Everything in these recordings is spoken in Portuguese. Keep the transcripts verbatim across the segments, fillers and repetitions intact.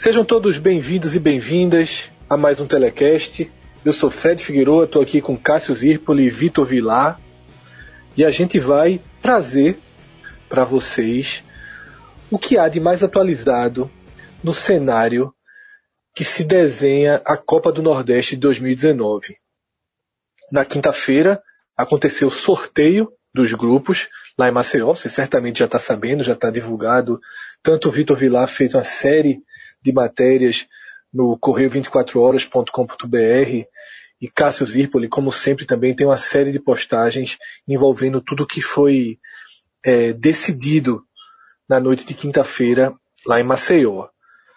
Sejam todos bem-vindos e bem-vindas a mais um Telecast. Eu sou Fred Figueiredo, estou aqui com Cássio Zirpoli e Vitor Vilar. E a gente vai trazer para vocês o que há de mais atualizado no cenário que se desenha a Copa do Nordeste de dois mil e dezenove. Na quinta-feira aconteceu o sorteio dos grupos lá em Maceió. Você certamente já está sabendo, já está divulgado. Tanto o Vitor Vilar fez uma série de matérias no correio vinte e quatro horas ponto com ponto b r e Cássio Zirpoli, como sempre, também tem uma série de postagens envolvendo tudo que foi é, decidido na noite de quinta-feira lá em Maceió.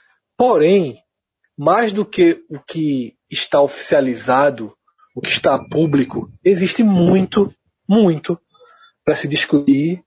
Porém, mais do que o que está oficializado, o que está público, existe muito, muito para se discutir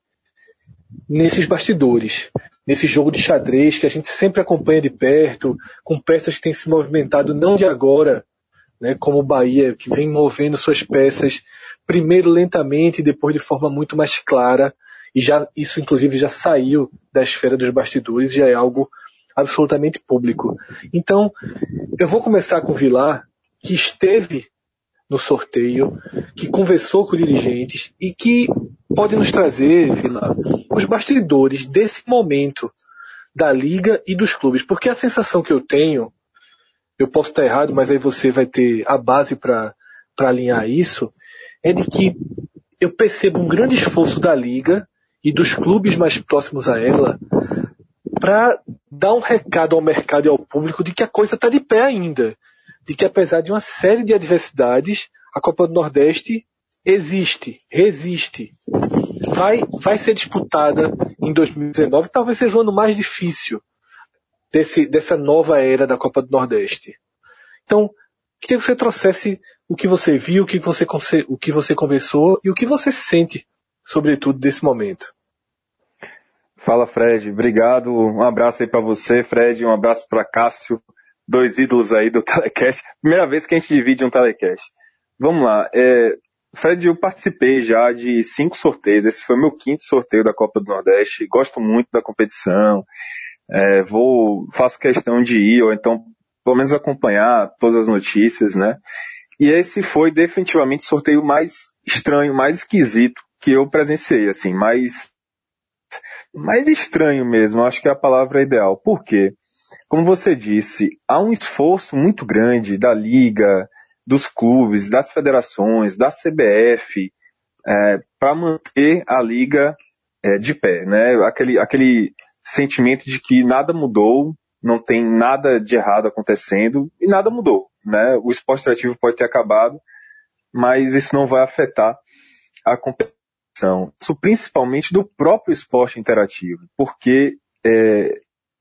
nesses bastidores, nesse jogo de xadrez que a gente sempre acompanha de perto, com peças que têm se movimentado não de agora, né, como o Bahia, que vem movendo suas peças primeiro lentamente e depois de forma muito mais clara, e já, isso inclusive já saiu da esfera dos bastidores, já é algo absolutamente público. Então, eu vou começar com o Vilar, que esteve no sorteio, que conversou com dirigentes e que pode nos trazer, Vilar, os bastidores desse momento da Liga e dos clubes. Porque a sensação que eu tenho, eu posso estar errado, mas aí você vai ter a base para alinhar isso, é de que eu percebo um grande esforço da Liga e dos clubes mais próximos a ela para dar um recado ao mercado e ao público de que a coisa está de pé ainda. De que apesar de uma série de adversidades, a Copa do Nordeste existe, resiste. Vai, vai ser disputada em dois mil e dezenove, talvez seja o ano mais difícil desse, dessa nova era da Copa do Nordeste. Então, queria que você trouxesse o que você viu, o que você, o que você conversou e o que você sente, sobretudo, desse momento. Fala, Fred. Obrigado. Um abraço aí para você, Fred. Um abraço para Cássio. Dois ídolos aí do Telecast. Primeira vez que a gente divide um Telecast. Vamos lá. É, Fred, eu participei já de cinco sorteios. Esse foi o meu quinto sorteio da Copa do Nordeste. Gosto muito da competição. É, vou, faço questão de ir, ou então, pelo menos acompanhar todas as notícias, né? E esse foi definitivamente o sorteio mais estranho, mais esquisito que eu presenciei, assim, mais, mais estranho mesmo. Acho que é a palavra ideal. Por quê? Como você disse, há um esforço muito grande da Liga, dos clubes, das federações, da C B F, é, para manter a Liga é, de pé, né? Aquele, aquele sentimento de que nada mudou, não tem nada de errado acontecendo e nada mudou, né? O esporte interativo pode ter acabado, mas isso não vai afetar a competição. Isso principalmente do próprio esporte interativo, porque é,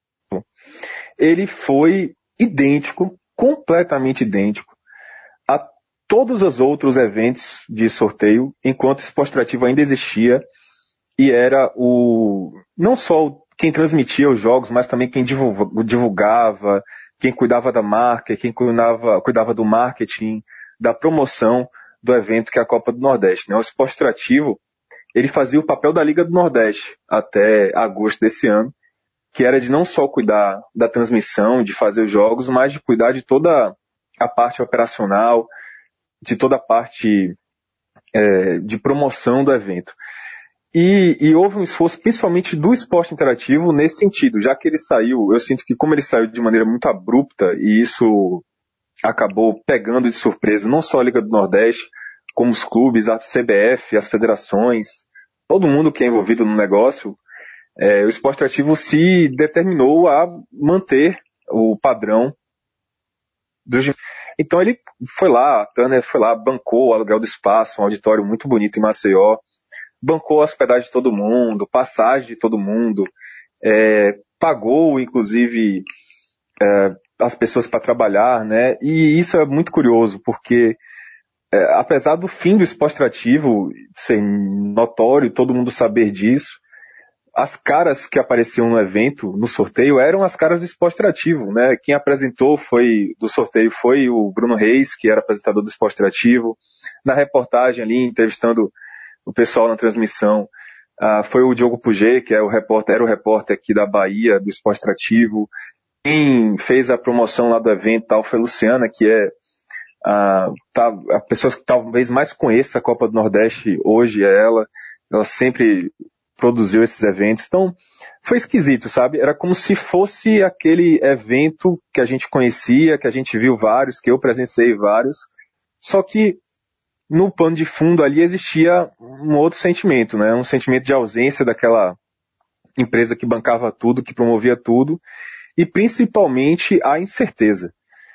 ele foi idêntico, completamente idêntico a todos os outros eventos de sorteio, enquanto o esporte interativo ainda existia e era o não só quem transmitia os jogos, mas também quem divulgava, quem cuidava da marca, quem cuidava, cuidava do marketing, da promoção do evento que é a Copa do Nordeste, né? O esporte interativo, ele fazia o papel da Liga do Nordeste até agosto desse ano, que era de não só cuidar da transmissão, de fazer os jogos, mas de cuidar de toda a parte operacional, de toda a parte é, de promoção do evento. E, e houve um esforço principalmente do esporte interativo nesse sentido, já que ele saiu, eu sinto que como ele saiu de maneira muito abrupta, e isso acabou pegando de surpresa não só a Liga do Nordeste, como os clubes, a C B F, as federações, todo mundo que é envolvido no negócio, É, o esporte interativo se determinou a manter o padrão dos... Então ele foi lá, a Turner foi lá, bancou o aluguel do espaço, um auditório muito bonito em Maceió, bancou a hospedagem de todo mundo, passagem de todo mundo, é, pagou inclusive é, as pessoas para trabalhar, né? E isso é muito curioso, porque é, apesar do fim do esporte interativo ser notório, todo mundo saber disso, as caras que apareciam no evento, no sorteio, eram as caras do esporte interativo, né? Quem apresentou foi, do sorteio foi o Bruno Reis, que era apresentador do esporte interativo. Na reportagem ali, entrevistando o pessoal na transmissão, uh, foi o Diogo Puget, que é o repórter, era o repórter aqui da Bahia, do esporte interativo. quem fez a promoção lá do evento tal foi a Luciana, que é a, tá, a pessoa que talvez mais conheça a Copa do Nordeste hoje, é ela. Ela sempre produziu esses eventos. Então, foi esquisito, sabe? Era como se fosse aquele evento que a gente conhecia, que a gente viu vários, que eu presenciei vários. Só que no pano de fundo ali existia um outro sentimento, né? Um sentimento de ausência daquela empresa que bancava tudo, que promovia tudo, e principalmente a incerteza.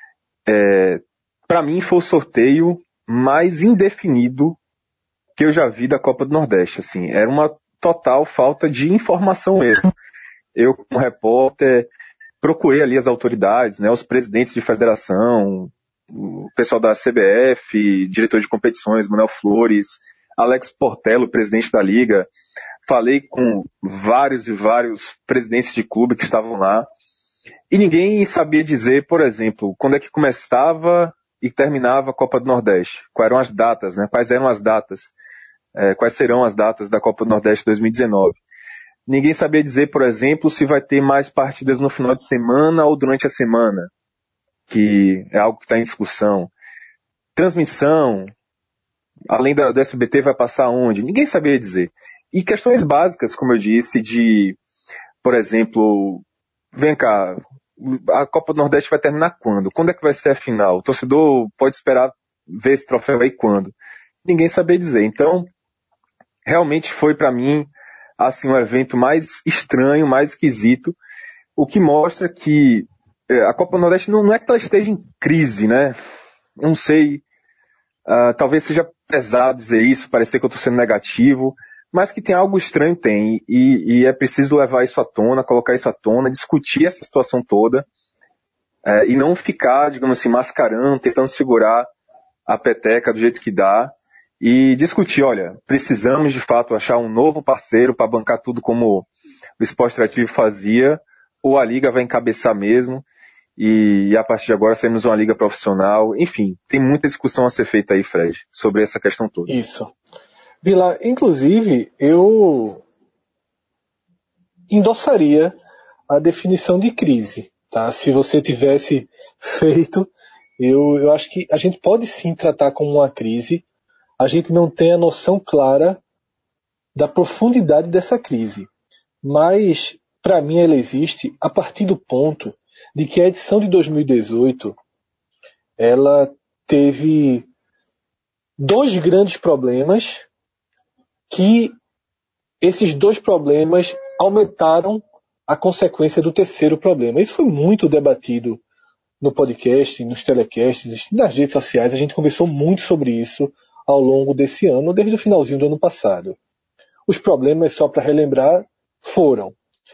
É, para mim foi o sorteio mais indefinido que eu já vi da Copa do Nordeste. Assim, era uma total falta de informação mesmo. Eu, como repórter, procurei ali as autoridades, né, os presidentes de federação, o pessoal da C B F, diretor de competições, Manuel Flores, Alex Portela, presidente da Liga. Falei com vários e vários presidentes de clube que estavam lá. E ninguém sabia dizer, por exemplo, quando é que começava e terminava a Copa do Nordeste. Quais eram as datas, né? Quais eram as datas? É, quais serão as datas da Copa do Nordeste dois mil e dezenove? Ninguém sabia dizer, por exemplo, se vai ter mais partidas no final de semana ou durante a semana, que é algo que está em discussão. Transmissão, além da, do S B T, vai passar onde? Ninguém sabia dizer. E questões básicas, como eu disse, de, por exemplo, vem cá, a Copa do Nordeste vai terminar quando? Quando é que vai ser a final? O torcedor pode esperar ver esse troféu aí quando? Ninguém sabia dizer. Então, realmente foi para mim assim, um evento mais estranho, mais esquisito, o que mostra que a Copa do Nordeste não, não é que ela esteja em crise, né? Não sei, uh, talvez seja pesado dizer isso, parecer que eu estou sendo negativo, mas que tem algo estranho, tem, e, e é preciso levar isso à tona, colocar isso à tona, discutir essa situação toda, uh, e não ficar, digamos assim, mascarando, tentando segurar a peteca do jeito que dá, e discutir, olha, precisamos de fato achar um novo parceiro para bancar tudo como o Esporte Interativo fazia, ou a Liga vai encabeçar mesmo, e, e a partir de agora seremos uma liga profissional. Enfim, tem muita discussão a ser feita aí, Fred, sobre essa questão toda. Isso. Vila, inclusive, eu endossaria a definição de crise, tá? Se você tivesse feito, eu, eu acho que a gente pode sim tratar como uma crise. A gente não tem a noção clara da profundidade dessa crise. Mas, para mim, ela existe a partir do ponto de que a edição de dois mil e dezoito ela teve dois grandes problemas, que esses dois problemas aumentaram a consequência do terceiro problema. Isso foi muito debatido no podcast, nos telecasts, nas redes sociais. A gente conversou muito sobre isso ao longo desse ano, desde o finalzinho do ano passado. Os problemas, só para relembrar, foram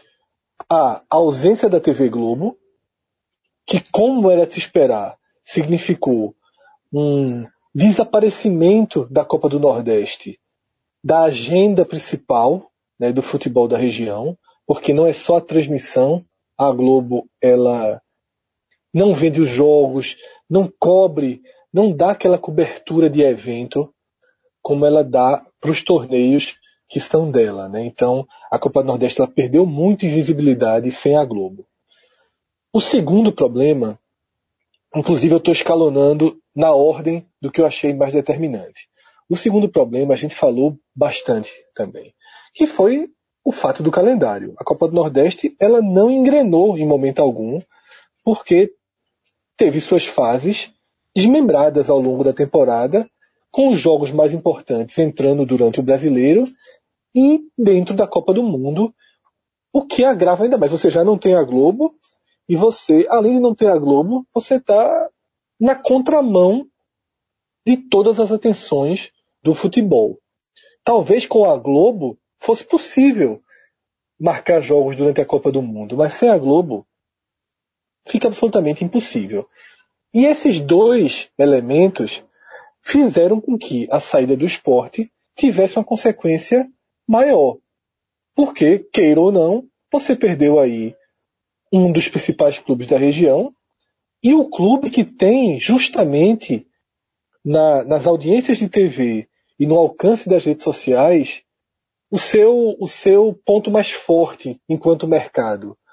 a ausência da T V Globo, que, como era de se esperar, significou um desaparecimento da Copa do Nordeste da agenda principal, né, do futebol da região, porque não é só a transmissão. A Globo, ela não vende os jogos, não cobre, não dá aquela cobertura de evento como ela dá para os torneios que são dela, né? Então, a Copa do Nordeste ela perdeu muito em visibilidade sem a Globo. O segundo problema, inclusive eu estou escalonando na ordem do que eu achei mais determinante. O segundo problema a gente falou bastante também, que foi o fato do calendário. A Copa do Nordeste ela não engrenou em momento algum, porque teve suas fases desmembradas ao longo da temporada, com os jogos mais importantes entrando durante o Brasileiro e dentro da Copa do Mundo, o que agrava ainda mais. Você já não tem a Globo, e você, além de não ter a Globo, você está na contramão de todas as atenções do futebol. Talvez com a Globo fosse possível marcar jogos durante a Copa do Mundo, mas sem a Globo fica absolutamente impossível. E esses dois elementos fizeram com que a saída do esporte tivesse uma consequência maior. Porque, queira ou não, você perdeu aí um dos principais clubes da região, e o clube que tem justamente na, nas audiências de T V e no alcance das redes sociais o seu, o seu ponto mais forte enquanto mercado.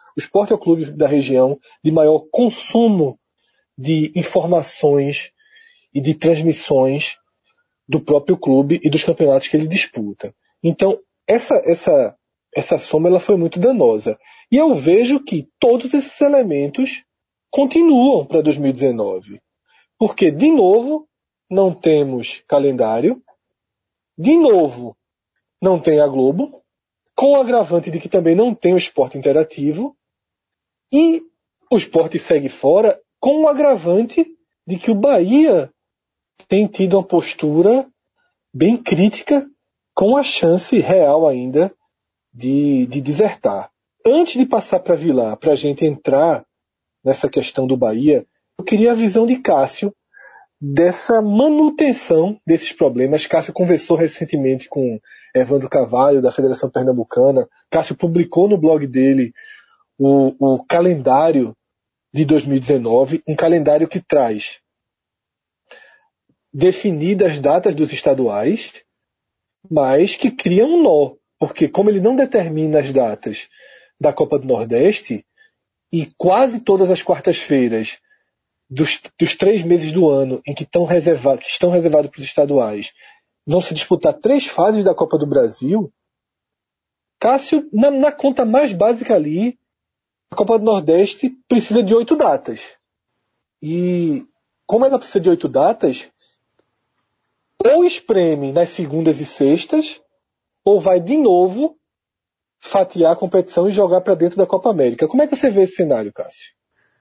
O Sport é o clube da região de maior consumo de informações e de transmissões do próprio clube e dos campeonatos que ele disputa. Então, essa, essa, essa soma ela foi muito danosa. E eu vejo que todos esses elementos continuam para dois mil e dezenove. Porque, de novo, não temos calendário. De novo, não tem a Globo. Com o agravante de que também não tem o esporte interativo. E o esporte segue fora com o agravante de que o Bahia tem tido uma postura bem crítica, com a chance real ainda de, de desertar. Antes de passar para Vilar, para a gente entrar nessa questão do Bahia, eu queria a visão de Cássio dessa manutenção desses problemas. Cássio conversou recentemente com Evandro Carvalho, da Federação Pernambucana. Cássio publicou no blog dele o, o calendário de dois mil e dezenove, um calendário que traz definidas as datas dos estaduais, mas que cria um nó, porque como ele não determina as datas da Copa do Nordeste, e quase todas as quartas-feiras dos, dos três meses do ano em que estão reservados, que estão reservados para os estaduais, vão se disputar três fases da Copa do Brasil, Cássio, na, na conta mais básica ali, a Copa do Nordeste precisa de oito datas. E como ela precisa de oito datas, ou espreme nas segundas e sextas, ou vai de novo fatiar a competição e jogar para dentro da Copa América. Como é que você vê esse cenário, Cássio?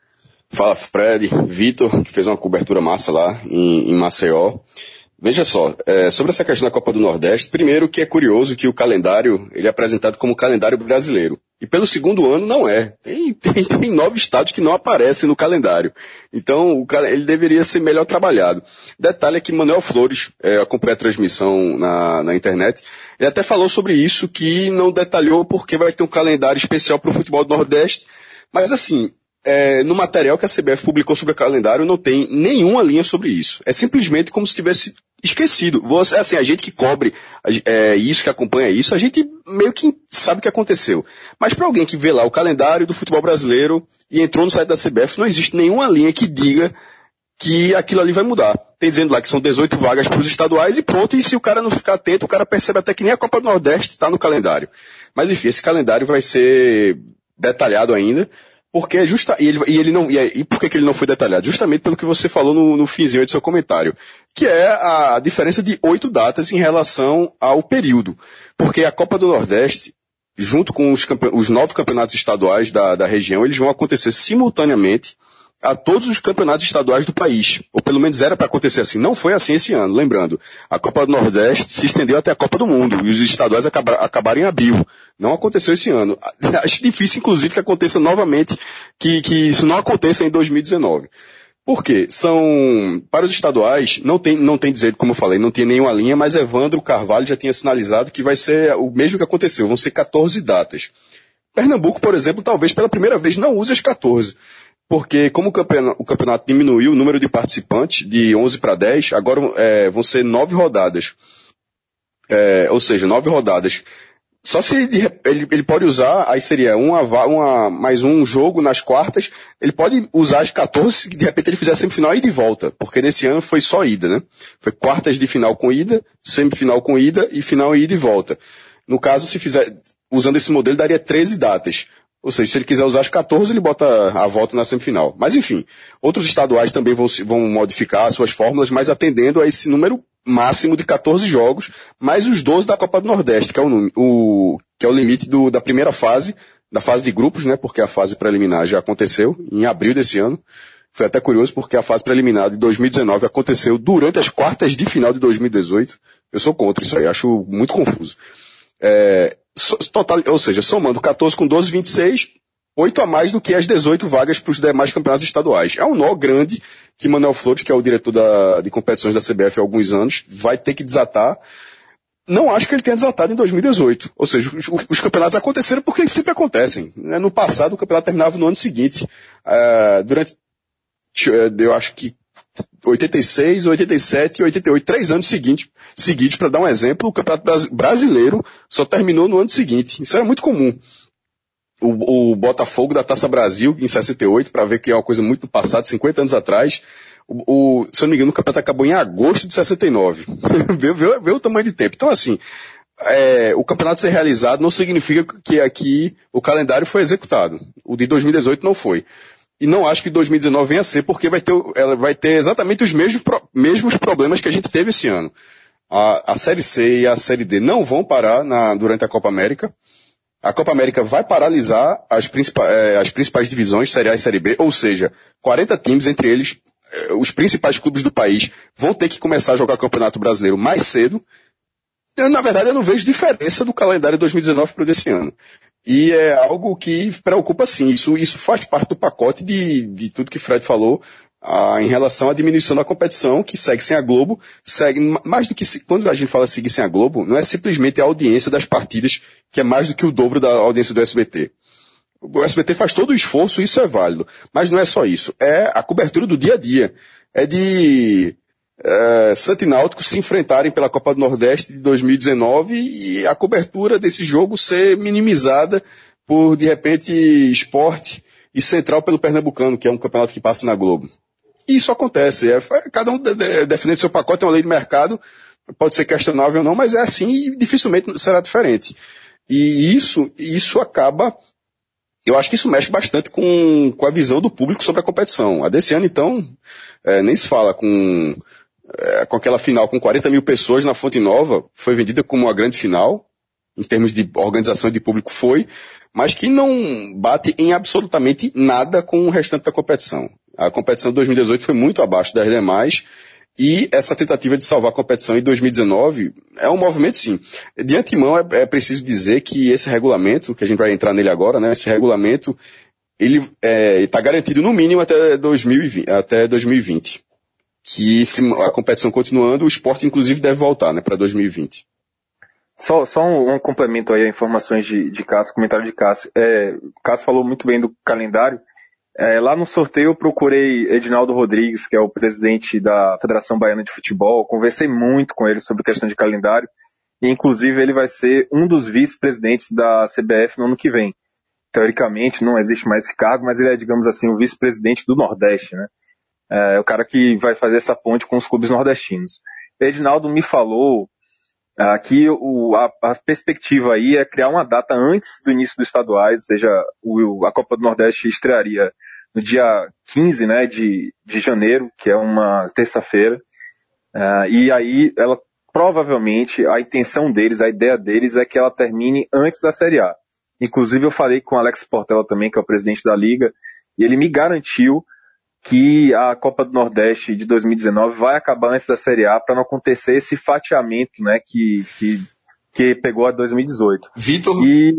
Fala, Fred, Vitor, que fez uma cobertura massa lá em, em Maceió. Veja só, é, sobre essa questão da Copa do Nordeste, primeiro que é curioso que o calendário ele é apresentado como calendário brasileiro. E pelo segundo ano não é. Tem, tem, tem nove estados que não aparecem no calendário. Então o, ele deveria ser melhor trabalhado. Detalhe é que Manuel Flores, é, acompanha a transmissão na, na internet, ele até falou sobre isso, que não detalhou porque vai ter um calendário especial para o futebol do Nordeste. Mas assim, é, no material que a C B F publicou sobre o calendário não tem nenhuma linha sobre isso. É simplesmente como se tivesse esquecido. Você, assim, a gente que cobre é, isso, que acompanha isso, a gente meio que sabe o que aconteceu. Mas para alguém que vê lá o calendário do futebol brasileiro e entrou no site da C B F, não existe nenhuma linha que diga que aquilo ali vai mudar. Tem dizendo lá que são dezoito vagas para os estaduais e pronto, e se o cara não ficar atento, o cara percebe até que nem a Copa do Nordeste está no calendário. Mas enfim, esse calendário vai ser detalhado ainda. Porque é justa, e ele, e ele não, e, e por que, que ele não foi detalhado? Justamente pelo que você falou no, no finzinho do seu comentário, que é a diferença de oito datas em relação ao período. Porque a Copa do Nordeste, junto com os, campe, os nove campeonatos estaduais da, da região, eles vão acontecer simultaneamente a todos os campeonatos estaduais do país. Ou pelo menos era para acontecer assim. Não foi assim esse ano, lembrando. A Copa do Nordeste se estendeu até a Copa do Mundo. E os estaduais acabaram, acabaram em abril. Não aconteceu esse ano. Acho difícil, inclusive, que aconteça novamente, que, que isso não aconteça em dois mil e dezenove. Por quê? São, para os estaduais, não tem, não tem dizer, como eu falei, não tem nenhuma linha, mas Evandro Carvalho já tinha sinalizado que vai ser o mesmo que aconteceu. Vão ser quatorze datas. Pernambuco, por exemplo, talvez pela primeira vez não use as quatorze. Porque como o campeonato, o campeonato diminuiu o número de participantes de onze para dez, agora é, vão ser nove rodadas. É, ou seja, nove rodadas. Só se ele, ele, ele pode usar, aí seria uma, uma, mais um jogo nas quartas, ele pode usar as quatorze se de repente ele fizer semifinal e de volta, porque nesse ano foi só ida, né? Foi quartas de final com ida, semifinal com ida e final ida e volta. No caso, se fizer, usando esse modelo, daria treze datas. Ou seja, se ele quiser usar as quatorze, ele bota a volta na semifinal. Mas enfim, outros estaduais também vão, vão modificar suas fórmulas, mas atendendo a esse número máximo de quatorze jogos, mais os doze da Copa do Nordeste, que é o, o, que é o limite do, da primeira fase, da fase de grupos, né? Porque a fase preliminar já aconteceu em abril desse ano. Foi até curioso porque a fase preliminar de dois mil e dezenove aconteceu durante as quartas de final de dois mil e dezoito. Eu sou contra isso aí, acho muito confuso. É, total, ou seja, somando quatorze com doze, vinte e seis, oito a mais do que as dezoito vagas para os demais campeonatos estaduais. É um nó grande que Manuel Flores, que é o diretor da, de competições da C B F há alguns anos, vai ter que desatar. Não acho que ele tenha desatado em dois mil e dezoito. Ou seja, os, os campeonatos aconteceram porque eles sempre acontecem. No passado, o campeonato terminava no ano seguinte. Uh, durante, eu acho que oitenta e seis, oitenta e sete e oitenta e oito, três anos seguintes, seguidos, para dar um exemplo, o campeonato brasileiro só terminou no ano seguinte. Isso era muito comum. o, o Botafogo da Taça Brasil, em sessenta e oito, para ver que é uma coisa muito do passado, cinquenta anos atrás. O, o, se eu não me engano, o campeonato acabou em agosto de sessenta e nove. vê, vê, vê o tamanho de tempo. Então, assim, é, o campeonato ser realizado não significa que aqui o calendário foi executado. O de dois mil e dezoito não foi. E não acho que dois mil e dezenove venha a ser, porque vai ter, ela vai ter exatamente os mesmos, mesmos problemas que a gente teve esse ano. A, a Série C e a Série D não vão parar na, durante a Copa América. A Copa América vai paralisar as, principais, eh, as principais divisões, Série A e Série B, ou seja, quarenta times, entre eles, eh, os principais clubes do país, vão ter que começar a jogar o Campeonato Brasileiro mais cedo. Eu, na verdade, eu não vejo diferença do calendário dois mil e dezenove para o desse ano. E é algo que preocupa sim, isso, isso faz parte do pacote de, de tudo que o Fred falou, ah, em relação à diminuição da competição, que segue sem a Globo, segue mais do que, quando a gente fala seguir sem a Globo, não é simplesmente a audiência das partidas, que é mais do que o dobro da audiência do S B T. O S B T faz todo o esforço, isso é válido, mas não é só isso, é a cobertura do dia a dia, é de é, Santa e Náutico se enfrentarem pela Copa do Nordeste de dois mil e dezenove e a cobertura desse jogo ser minimizada por, de repente, Sport e Central pelo Pernambucano, que é um campeonato que passa na Globo. Isso acontece, é, cada um de, de, defendendo seu pacote, é uma lei de mercado, pode ser questionável ou não, mas é assim e dificilmente será diferente. E isso, isso acaba, eu acho que isso mexe bastante com, com a visão do público sobre a competição. A desse ano, então, é, nem se fala, com, é, com aquela final com quarenta mil pessoas na Fonte Nova, foi vendida como uma grande final, em termos de organização de público foi, mas que não bate em absolutamente nada com o restante da competição. A competição de dois mil e dezoito foi muito abaixo das demais e essa tentativa de salvar a competição em dois mil e dezenove é um movimento sim. De antemão é, é preciso dizer que esse regulamento, que a gente vai entrar nele agora, né, esse regulamento, ele está é, garantido no mínimo até dois mil e vinte, até dois mil e vinte. Que se a competição continuando, o esporte inclusive deve voltar, né, para dois mil e vinte. Só, só um, um complemento aí a informações de, de Cássio, comentário de Cássio. É, Cássio falou muito bem do calendário. É, lá no sorteio eu procurei Edinaldo Rodrigues, que é o presidente da Federação Baiana de Futebol. Conversei muito com ele sobre questão de calendário. E inclusive ele vai ser um dos vice-presidentes da C B F no ano que vem. Teoricamente não existe mais esse cargo, mas ele é, digamos assim, o vice-presidente do Nordeste, né? É o cara que vai fazer essa ponte com os clubes nordestinos. Edinaldo me falou Aqui o, a, a perspectiva aí é criar uma data antes do início dos estaduais, ou seja, o, a Copa do Nordeste estrearia no dia quinze, né, de, de janeiro, que é uma terça-feira, uh, e aí ela provavelmente, a intenção deles, a ideia deles é que ela termine antes da Série A. Inclusive eu falei com o Alex Portela também, que é o presidente da Liga, e ele me garantiu que a Copa do Nordeste de dois mil e dezenove vai acabar antes da Série A para não acontecer esse fatiamento, né, que, que, que pegou a dois mil e dezoito. Vitor, e...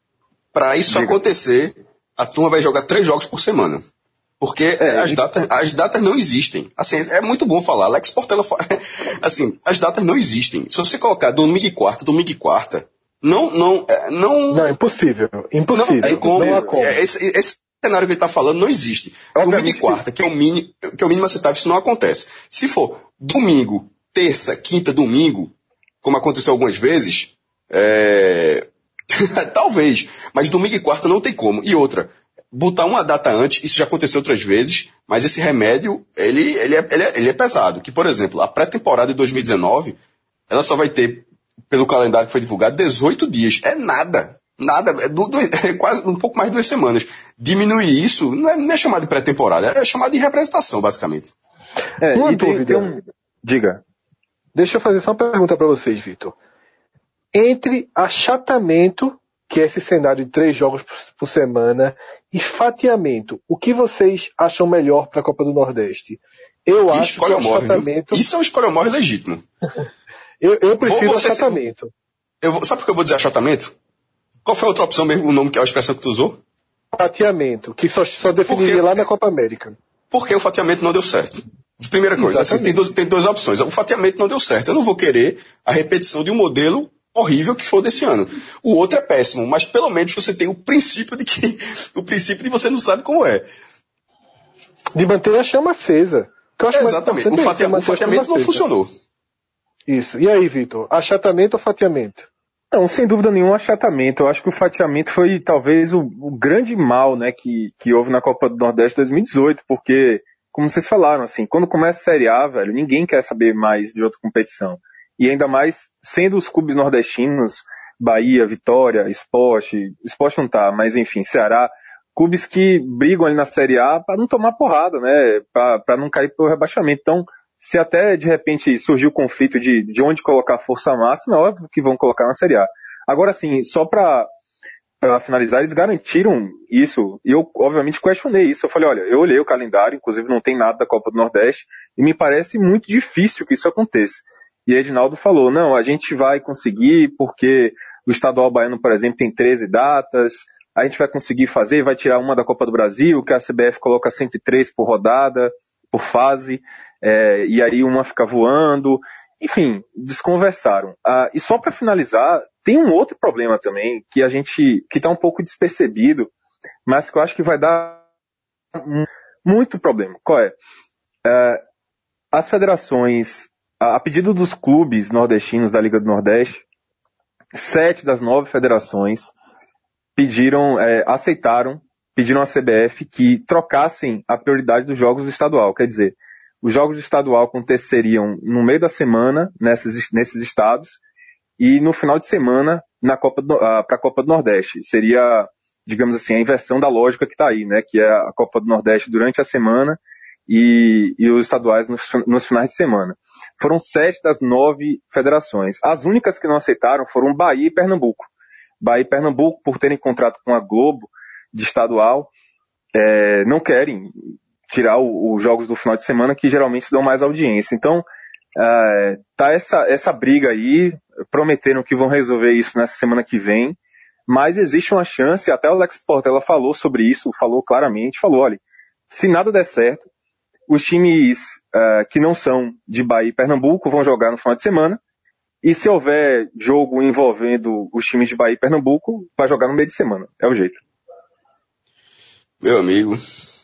para isso Diga. acontecer, a turma vai jogar três jogos por semana. Porque é, as, e... datas, as datas não existem. Assim, é muito bom falar. Alex Portela fala, assim, as datas não existem. Se você colocar domingo e quarta, domingo e quarta, não, não, não... Não, impossível. Impossível. Não tem como. Não há como. Esse, esse cenário que ele está falando não existe. Domingo e quarta, que é o mínimo, que é o mínimo aceitável, isso não acontece. Se for domingo, terça, quinta, domingo, como aconteceu algumas vezes, é... talvez, mas domingo e quarta não tem como. E outra, botar uma data antes, isso já aconteceu outras vezes, mas esse remédio, ele, ele, é, ele, é, ele é pesado. Que, por exemplo, a pré-temporada de dois mil e dezenove, ela só vai ter, pelo calendário que foi divulgado, dezoito dias. É nada. Nada, é, do, do, é quase um pouco mais de duas semanas. Diminuir isso não é, não é chamado de pré-temporada, é chamado de representação, basicamente. É, uma e dúvida. Tem, tem um... Diga. Deixa eu fazer só uma pergunta para vocês, Vitor. Entre achatamento, que é esse cenário de três jogos por, por semana, e fatiamento, o que vocês acham melhor para a Copa do Nordeste? Eu que acho que o achatamento... Isso é um escolha-morre legítimo. eu, eu prefiro vou, você, achatamento. Eu vou, sabe por que eu vou dizer achatamento? Qual foi a outra opção mesmo, o nome, que é a expressão que tu usou? Fatiamento, que só, só definiria lá na Copa América. Porque o fatiamento não deu certo. Primeira coisa, assim, tem, duas, tem duas opções. O fatiamento não deu certo. Eu não vou querer a repetição de um modelo horrível que foi desse ano. O outro é péssimo, mas pelo menos você tem o princípio de que o princípio de você não sabe como é. De manter a chama acesa. Que eu acho é, exatamente. O, fatia, o fatiamento não funcionou. Isso. E aí, Vitor? Achatamento ou fatiamento? Não, sem dúvida nenhuma, um achatamento. Eu acho que o fatiamento foi talvez o, o grande mal, né, que, que houve na Copa do Nordeste dois mil e dezoito, porque, como vocês falaram, assim, quando começa a Série A, velho, ninguém quer saber mais de outra competição. E ainda mais sendo os clubes nordestinos, Bahia, Vitória, Sport, Sport não tá, mas enfim, Ceará, clubes que brigam ali na Série A para não tomar porrada, né, para não cair pelo rebaixamento. Então, se até de repente surgiu o conflito de, de onde colocar a força máxima, é óbvio que vão colocar na Série A. Agora, assim, só para finalizar, eles garantiram isso, e eu obviamente questionei isso. Eu falei, olha, eu olhei o calendário, inclusive não tem nada da Copa do Nordeste, e me parece muito difícil que isso aconteça. E Edinaldo falou, não, a gente vai conseguir, porque o estadual baiano, por exemplo, tem treze datas, a gente vai conseguir fazer, vai tirar uma da Copa do Brasil, que a C B F coloca cento e três por rodada, por fase, é, e aí uma fica voando, enfim, desconversaram. Ah, e só para finalizar, tem um outro problema também, que a gente, que está um pouco despercebido, mas que eu acho que vai dar muito problema. Qual é? é as federações, a, a pedido dos clubes nordestinos da Liga do Nordeste, sete das nove federações pediram, é, aceitaram, pediram à C B F que trocassem a prioridade dos jogos do estadual. Quer dizer, os jogos do estadual aconteceriam no meio da semana, nesses, nesses estados, e no final de semana na Copa para a Copa do Nordeste. Seria, digamos assim, a inversão da lógica que está aí, né? Que é a Copa do Nordeste durante a semana e, e os estaduais nos, nos finais de semana. Foram sete das nove federações. As únicas que não aceitaram foram Bahia e Pernambuco. Bahia e Pernambuco, por terem contrato com a Globo de estadual, é, não querem tirar os jogos do final de semana, que geralmente dão mais audiência. Então, é, tá essa, essa briga aí, prometeram que vão resolver isso nessa semana que vem, mas existe uma chance, até o Alex Portela falou sobre isso, falou claramente, falou, olha, se nada der certo, os times uh, que não são de Bahia e Pernambuco vão jogar no final de semana, e se houver jogo envolvendo os times de Bahia e Pernambuco, vai jogar no meio de semana. É o jeito. Meu amigo.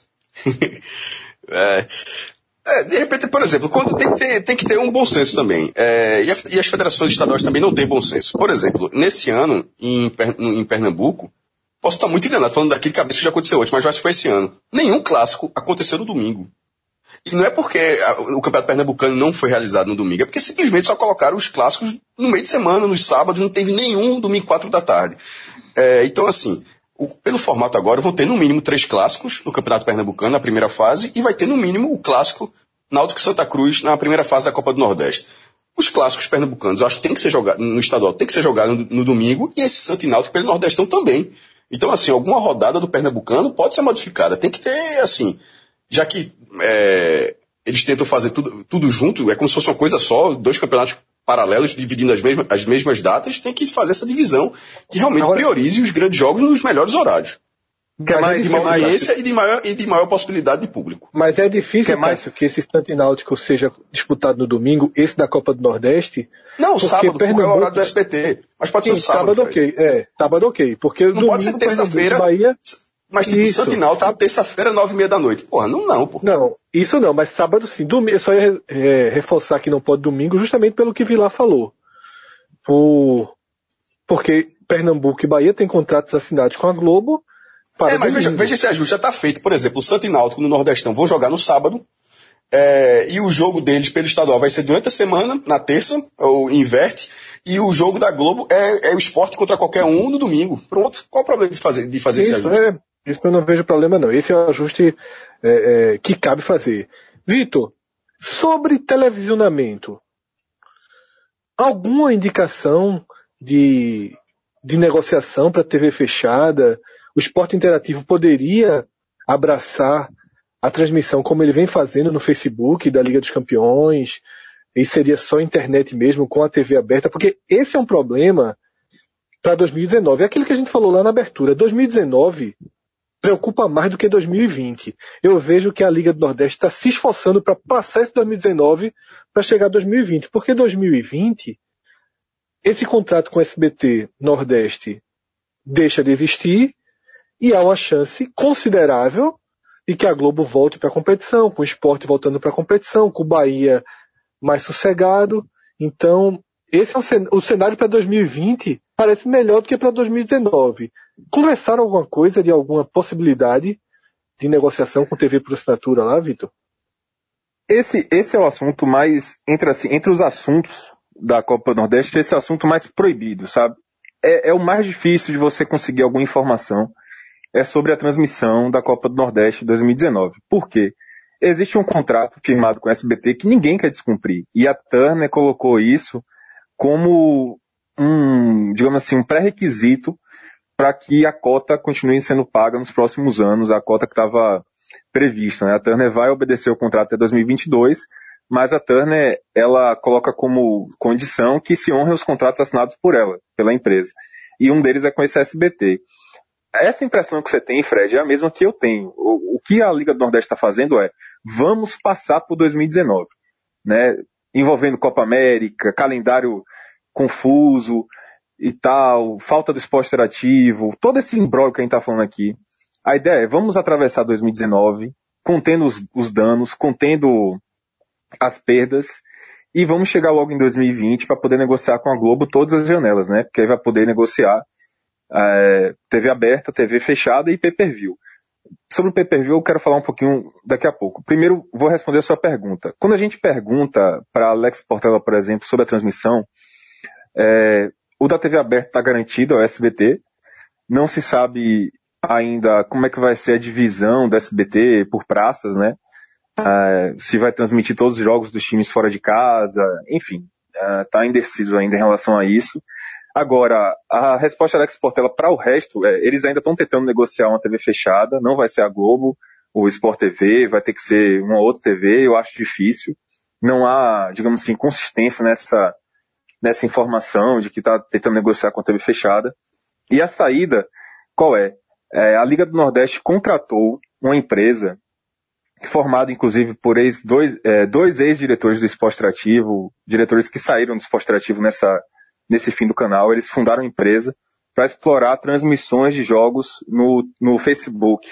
é, é, de repente, por exemplo, quando tem, que ter, tem que ter um bom senso também. É, e, a, e as federações estaduais também não têm bom senso. Por exemplo, nesse ano, em, em Pernambuco, posso estar muito enganado falando daquele cabeça que já aconteceu hoje, mas acho que foi esse ano. Nenhum clássico aconteceu no domingo. E não é porque o Campeonato Pernambucano não foi realizado no domingo, é porque simplesmente só colocaram os clássicos no meio de semana, nos sábados, não teve nenhum domingo quatro da tarde. É, então, assim, o, pelo formato agora, vão ter no mínimo três clássicos no Campeonato Pernambucano, na primeira fase, e vai ter no mínimo o clássico Náutico e Santa Cruz na primeira fase da Copa do Nordeste. Os clássicos pernambucanos, eu acho que tem que ser jogado no estadual, tem que ser jogado no, no domingo, e esse Santa e Náutico pelo Nordestão também. Então, assim, alguma rodada do Pernambucano pode ser modificada. Tem que ter, assim, já que é, eles tentam fazer tudo, tudo junto, é como se fosse uma coisa só, dois campeonatos paralelos, dividindo as mesmas, as mesmas datas, tem que fazer essa divisão que realmente Agora, priorize os grandes jogos nos melhores horários. Que é mais, de maior audiência e de maior, e de maior possibilidade de público. Mas é difícil, que, é mais... que esse Santa e Náutico seja disputado no domingo, esse da Copa do Nordeste. Não, sábado, porque é o horário do S B T. Mas pode Sim, ser o sábado. Sábado ok, é, sábado ok. Porque não domingo, pode ser terça-feira, Bahia... mas tipo, isso, Santa e Náutico, sábado... terça-feira, nove e meia da noite. Porra, não não, pô. Não, isso não, mas sábado sim. Domingo, eu só ia é, reforçar que não pode domingo, justamente pelo que Vilar falou. Por... Porque Pernambuco e Bahia têm contratos assinados com a Globo. É, mas veja, veja esse ajuste, já está feito. Por exemplo, o Santa e Náutico no Nordestão vão jogar no sábado, é, e o jogo deles pelo estadual vai ser durante a semana, na terça, ou inverte, e o jogo da Globo é, é o Sport contra qualquer um no domingo. Pronto. Qual o problema de fazer, de fazer isso, esse ajuste? É, isso eu não vejo problema não. Esse é o ajuste é, é, que cabe fazer. Vitor, sobre televisionamento, alguma indicação de, de negociação para T V fechada? O Esporte Interativo poderia abraçar a transmissão como ele vem fazendo no Facebook da Liga dos Campeões, e seria só internet mesmo, com a T V aberta, porque esse é um problema para dois mil e dezenove. É aquilo que a gente falou lá na abertura. dois mil e dezenove preocupa mais do que dois mil e vinte. Eu vejo que a Liga do Nordeste está se esforçando para passar esse dois mil e dezenove para chegar a dois mil e vinte, porque dois mil e vinte, esse contrato com o S B T Nordeste deixa de existir, e há uma chance considerável de que a Globo volte para a competição, com o Sport voltando para a competição, com o Bahia mais sossegado. Então, esse é o cenário para dois mil e vinte, parece melhor do que para dois mil e dezenove. Conversaram alguma coisa de alguma possibilidade de negociação com T V por assinatura lá, Vitor? Esse, esse é o assunto mais, entre, assim, entre os assuntos da Copa do Nordeste, esse é o assunto mais proibido, sabe? É, é o mais difícil de você conseguir alguma informação, é sobre a transmissão da Copa do Nordeste dois mil e dezenove. Por quê? Existe um contrato firmado com a S B T que ninguém quer descumprir. E a Turner colocou isso como um, digamos assim, um pré-requisito para que a cota continue sendo paga nos próximos anos, a cota que estava prevista, né? A Turner vai obedecer o contrato até dois mil e vinte e dois, mas a Turner, ela coloca como condição que se honrem os contratos assinados por ela, pela empresa. E um deles é com esse S B T. Essa impressão que você tem, Fred, é a mesma que eu tenho. O, o que a Liga do Nordeste está fazendo é, vamos passar por dois mil e dezenove, né? Envolvendo Copa América, calendário confuso e tal, falta do esporte interativo, todo esse imbróglio que a gente está falando aqui. A ideia é, vamos atravessar dois mil e dezenove, contendo os, os danos, contendo as perdas, e vamos chegar logo em dois mil e vinte para poder negociar com a Globo todas as janelas, né? Porque aí vai poder negociar é, T V aberta, T V fechada e pay-per-view. Sobre o pay-per-view eu quero falar um pouquinho daqui a pouco. Primeiro vou responder a sua pergunta. Quando a gente pergunta para Alex Portela, por exemplo, sobre a transmissão, é, o da T V aberta está garantido ao S B T, não se sabe ainda como é que vai ser a divisão do S B T por praças, né? Uh, se vai transmitir todos os jogos dos times fora de casa, enfim, está uh, indeciso ainda em relação a isso. Agora, a resposta da Alex Portela para o resto, é, eles ainda estão tentando negociar uma T V fechada, não vai ser a Globo, o Sport T V, vai ter que ser uma outra T V, eu acho difícil. Não há, digamos assim, consistência nessa, nessa informação de que está tentando negociar com a T V fechada. E a saída, qual é? É, a Liga do Nordeste contratou uma empresa formada, inclusive, por ex, dois, é, dois ex-diretores do Esporte Interativo, diretores que saíram do Esporte Interativo nessa, nesse fim do canal. Eles fundaram a empresa para explorar transmissões de jogos no, no Facebook.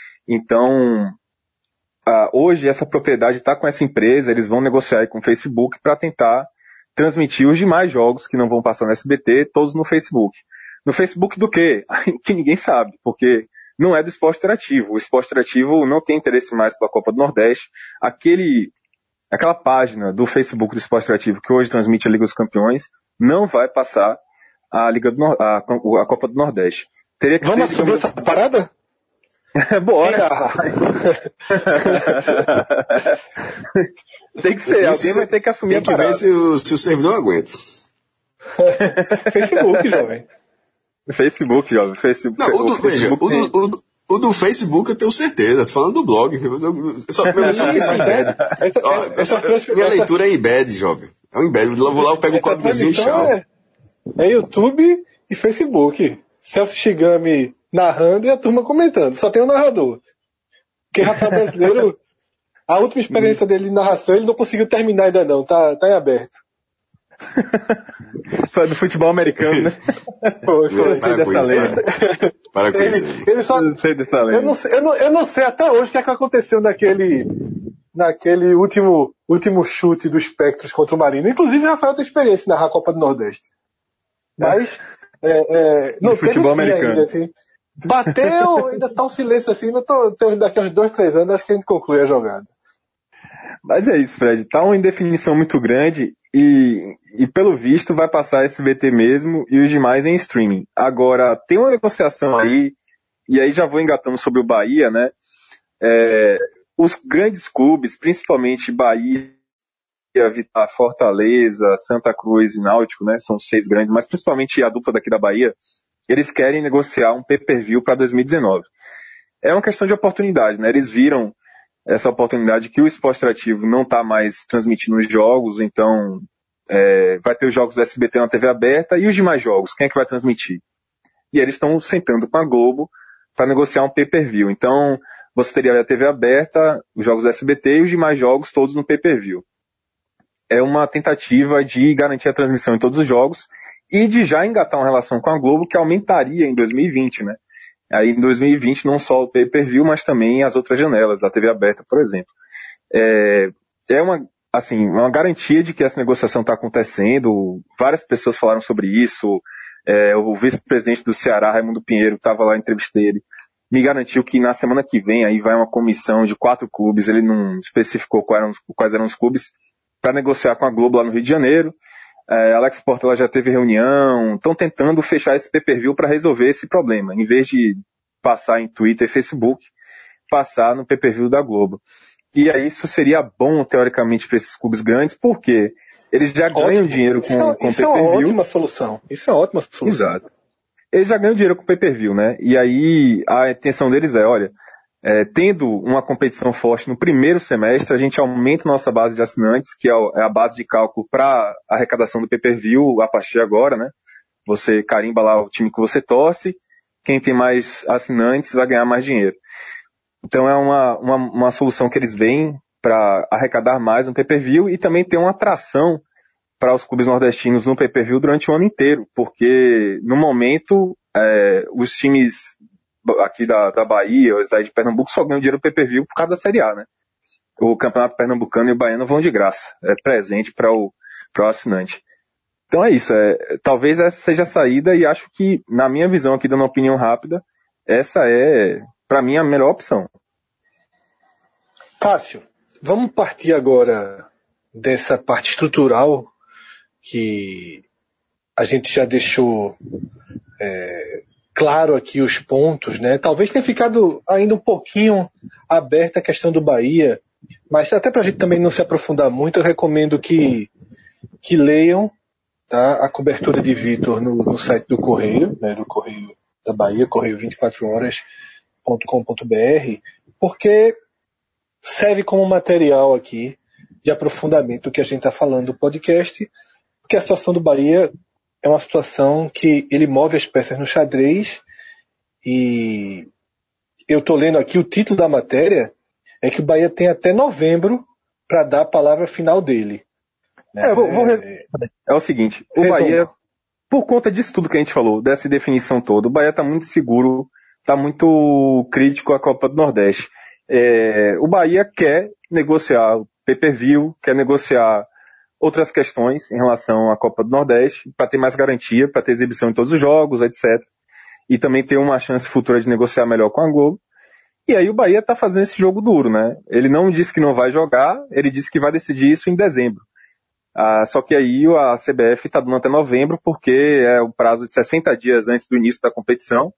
Então, ah, hoje essa propriedade está com essa empresa, eles vão negociar aí com o Facebook para tentar transmitir os demais jogos que não vão passar no S B T, todos no Facebook. No Facebook do quê? Que ninguém sabe, porque não é do Esporte Interativo. O Esporte Interativo não tem interesse mais pela Copa do Nordeste. Aquele, aquela página do Facebook do Esporte Interativo que hoje transmite a Liga dos Campeões não vai passar a, Liga do, a, a Copa do Nordeste. Teria que Vamos ser, assumir essa parada? Bora! Tem que ser, alguém vai ter que assumir tem que a parada. ver se o, se o servidor aguenta. Facebook, jovem. Facebook, jovem. Facebook, Não, o do, veja, Facebook o, do, o, do, o do Facebook eu tenho certeza. Tô falando do blog. Eu só, eu só penso em embed. Ó, essa, essa, minha leitura é embed, jovem. É um embed. Eu vou lá, eu pego o códigozinho e chamo. É, é YouTube e Facebook. Celso Shigami narrando e a turma comentando. Só tem um narrador. Porque Rafael Brasileiro, a última experiência dele de narração, ele não conseguiu terminar ainda não. Tá, tá em aberto. Foi do futebol americano, né? Foi, foi. Eu sei dessa lenda. Para com isso. Ele, ele só, eu sei dessa lenda. Eu não sei, eu, não, eu não sei até hoje o que é que aconteceu naquele, naquele último, último chute do Spectros contra o Marino. Inclusive, o Rafael tem experiência em narrar a Copa do Nordeste. Mas, é, é, não no futebol americano. Ainda, assim. Bateu, ainda tá um silêncio assim, mas tô, tô, daqui a uns dois, três anos acho que a gente conclui a jogada. Mas é isso, Fred. Tá uma indefinição muito grande e, e pelo visto vai passar S B T mesmo e os demais em streaming. Agora, tem uma negociação aí, e aí já vou engatando sobre o Bahia, né? É, os grandes clubes, principalmente Bahia, Vitória, Fortaleza, Santa Cruz e Náutico, né? São seis grandes, mas principalmente a dupla daqui da Bahia, eles querem negociar um pay-per-view para dois mil e dezenove. É uma questão de oportunidade, né? Eles viram essa oportunidade que o Esporte Interativo não está mais transmitindo os jogos, então é, vai ter os jogos do S B T na T V aberta e os demais jogos, quem é que vai transmitir? E eles estão sentando com a Globo para negociar um pay-per-view. Então você teria a T V aberta, os jogos do S B T e os demais jogos todos no pay-per-view. É uma tentativa de garantir a transmissão em todos os jogos e de já engatar uma relação com a Globo que aumentaria em dois mil e vinte, né? Aí em dois mil e vinte não só o pay-per-view, mas também as outras janelas da T V aberta, por exemplo. É, é uma, assim, uma garantia de que essa negociação está acontecendo. Várias pessoas falaram sobre isso. É, o vice-presidente do Ceará, Raimundo Pinheiro, estava lá, entrevistei ele, me garantiu que na semana que vem aí vai uma comissão de quatro clubes, ele não especificou quais eram os, quais eram os clubes, para negociar com a Globo lá no Rio de Janeiro. É, Alex Portela já teve reunião, estão tentando fechar esse pay-per-view para resolver esse problema, em vez de passar em Twitter e Facebook, passar no pay-per-view da Globo. E aí isso seria bom, teoricamente, para esses clubes grandes, porque eles já Ótimo. ganham dinheiro com, isso é, com isso pay-per-view. Isso é uma ótima solução. Isso é uma ótima solução. Exato. Eles já ganham dinheiro com pay-per-view, né? E aí a intenção deles é, olha, é, tendo uma competição forte no primeiro semestre, a gente aumenta nossa base de assinantes, que é a base de cálculo para a arrecadação do pay-per-view a partir de agora, né? Você carimba lá o time que você torce, quem tem mais assinantes vai ganhar mais dinheiro. Então é uma, uma, uma solução que eles veem para arrecadar mais no pay-per-view e também ter uma atração para os clubes nordestinos no pay-per-view durante o ano inteiro, porque no momento é, os times aqui da, da Bahia, os daí de Pernambuco só ganham dinheiro no pay-per-view por causa da Série A, né? O Campeonato Pernambucano e o Baiano vão de graça, é presente para o, para o assinante. Então é isso, é, talvez essa seja a saída e acho que, na minha visão aqui, dando uma opinião rápida, essa é, para mim, a melhor opção. Cássio, vamos partir agora dessa parte estrutural que a gente já deixou é, claro aqui os pontos, né? Talvez tenha ficado ainda um pouquinho aberta a questão do Bahia, mas até para a gente também não se aprofundar muito, eu recomendo que, que leiam, tá, a cobertura de Vitor no, no site do Correio, né, do Correio da Bahia, correio vinte e quatro horas ponto com ponto b r, porque serve como material aqui de aprofundamento do que a gente está falando do podcast, porque a situação do Bahia é uma situação que ele move as peças no xadrez e eu estou lendo aqui o título da matéria é que o Bahia tem até novembro para dar a palavra final dele. É, vou, vou é, é o seguinte, o Resuma. Bahia, por conta disso tudo que a gente falou, dessa definição toda, o Bahia está muito seguro, está muito crítico à Copa do Nordeste. É, o Bahia quer negociar o pay-per-view, quer negociar outras questões em relação à Copa do Nordeste, para ter mais garantia, para ter exibição em todos os jogos, etcétera. E também ter uma chance futura de negociar melhor com a Globo. E aí o Bahia está fazendo esse jogo duro, né? Ele não disse que não vai jogar, ele disse que vai decidir isso em dezembro. Ah, só que aí a C B F está dando até novembro, porque é o prazo de sessenta dias antes do início da competição.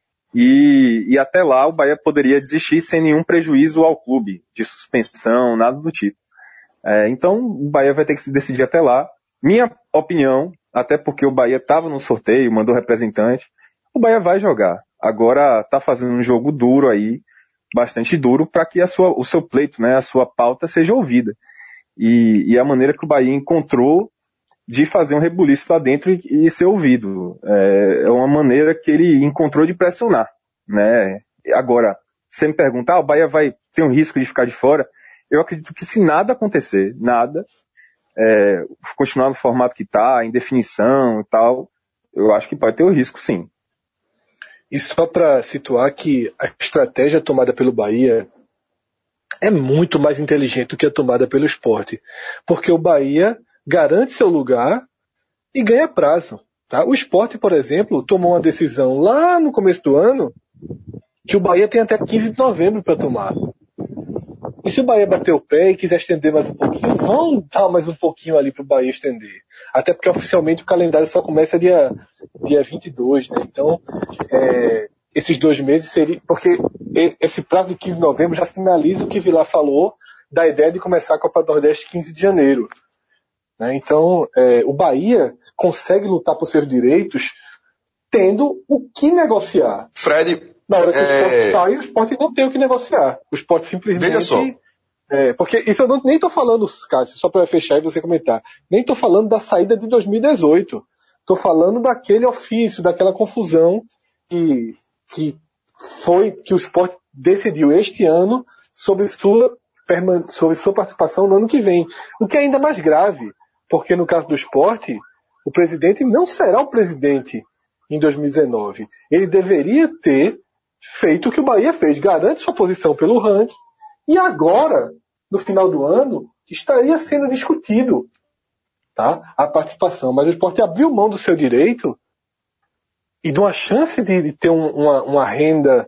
E, e até lá o Bahia poderia desistir sem nenhum prejuízo ao clube, de suspensão, nada do tipo. É, então o Bahia vai ter que se decidir até lá. Minha opinião, até porque o Bahia estava no sorteio, mandou representante, o Bahia vai jogar. Agora está fazendo um jogo duro aí, bastante duro, para que a sua, o seu pleito, né, a sua pauta seja ouvida. E, e a maneira que o Bahia encontrou de fazer um rebuliço lá dentro e, e ser ouvido. É, é uma maneira que ele encontrou de pressionar, né? Agora, você me perguntar, ah, o Bahia vai ter um risco de ficar de fora? Eu acredito que se nada acontecer, nada, é, continuar no formato que está, em definição e tal, eu acho que pode ter o risco, sim. E só para situar que a estratégia tomada pelo Bahia é muito mais inteligente do que a tomada pelo Sport, porque o Bahia garante seu lugar e ganha prazo. Tá? O Sport, por exemplo, tomou uma decisão lá no começo do ano que o Bahia tem até quinze de novembro para tomar. E se o Bahia bater o pé e quiser estender mais um pouquinho, vão dar mais um pouquinho ali para o Bahia estender. Até porque oficialmente o calendário só começa dia, dia vinte e dois, né? Então, é, esses dois meses seriam... Porque esse prazo de quinze de novembro já sinaliza o que Vilar falou da ideia de começar a Copa do Nordeste quinze de janeiro. Né? Então, é, o Bahia consegue lutar por seus direitos tendo o que negociar. Fred... Na hora que é... o Sport sai, o Sport não tem o que negociar. O Sport simplesmente... Veja só. É, porque isso eu não, nem estou falando, Cássio, só para fechar e você comentar, nem estou falando da saída de dois mil e dezoito. Estou falando daquele ofício, daquela confusão que, que foi que o Sport decidiu este ano sobre sua, sobre sua participação no ano que vem. O que é ainda mais grave, porque no caso do Sport, o presidente não será o presidente em dois mil e dezenove. Ele deveria ter feito o que o Bahia fez, garante sua posição pelo ranking, e agora, no final do ano, estaria sendo discutido, tá, a participação. Mas o Sport abriu mão do seu direito e de uma chance de, de ter um, uma, uma renda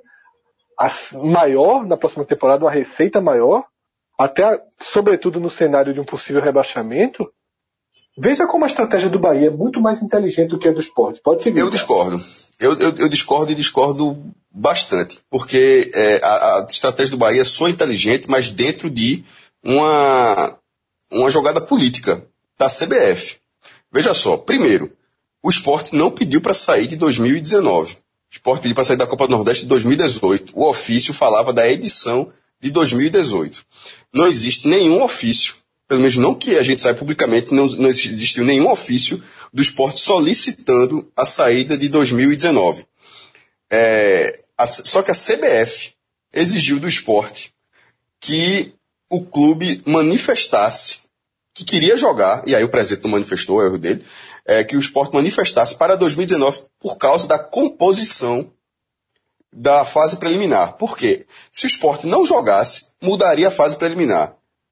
maior na próxima temporada, uma receita maior, até sobretudo no cenário de um possível rebaixamento. Veja como a estratégia do Bahia é muito mais inteligente do que a do Sport. Pode seguir. Eu discordo. Eu, eu, eu discordo e discordo bastante. Porque é, a, a estratégia do Bahia é só inteligente, mas dentro de uma, uma jogada política da C B F. Veja só. Primeiro, o Sport não pediu para sair de dois mil e dezenove. O Sport pediu para sair da Copa do Nordeste de dois mil e dezoito. O ofício falava da edição de dois mil e dezoito. Não existe nenhum ofício, pelo menos não que a gente saiba publicamente, não, não existiu nenhum ofício do Sport solicitando a saída de dois mil e dezenove. É, a, só que a C B F exigiu do Sport que o clube manifestasse que queria jogar, e aí o presidente não manifestou, é o erro dele, é, que o Sport manifestasse para dois mil e dezenove por causa da composição da fase preliminar. Por quê? Se o Sport não jogasse, mudaria a fase preliminar.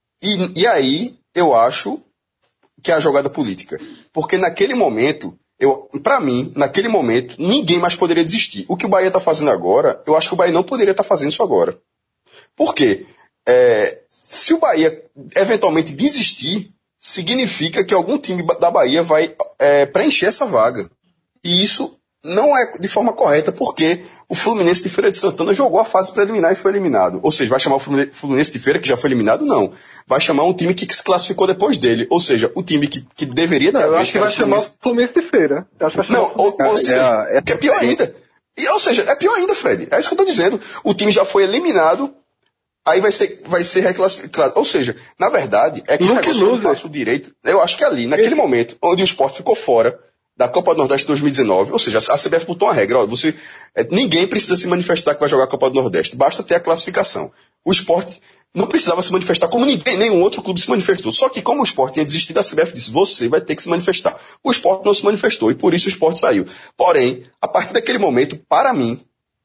E, e aí, eu acho que é a jogada política. Porque naquele momento, para mim, naquele momento, ninguém mais poderia desistir. O que o Bahia está fazendo agora, eu acho que o Bahia não poderia estar tá fazendo isso agora. Por quê? É, se o Bahia eventualmente desistir, significa que algum time da Bahia vai é, preencher essa vaga. E isso não é de forma correta, porque o Fluminense de Feira de Santana jogou a fase preliminar e foi eliminado. Ou seja, vai chamar o Fluminense de Feira, que já foi eliminado? Não. Vai chamar um time que se classificou depois dele. Ou seja, o time que, que deveria ter... Não, eu acho que vai chamar o Fluminense de Feira. Eu acho que vai chamar não, ou, ou seja, é, é, que é pior ainda. E, ou seja, é pior ainda, Fred. É isso que eu estou dizendo. O time já foi eliminado, aí vai ser, vai ser reclassificado. Ou seja, na verdade, é que o negócio não passa o direito. Eu acho que ali, naquele Esse... momento, onde o Sport ficou fora da Copa do Nordeste dois mil e dezenove, ou seja, a C B F botou uma regra, ó, você, é, ninguém precisa se manifestar que vai jogar a Copa do Nordeste, basta ter a classificação. O Sport não precisava se manifestar como ninguém, nenhum outro clube se manifestou, só que como o Sport tinha desistido, a C B F disse, você vai ter que se manifestar. O Sport não se manifestou e por isso o Sport saiu. Porém, a partir daquele momento, para mim,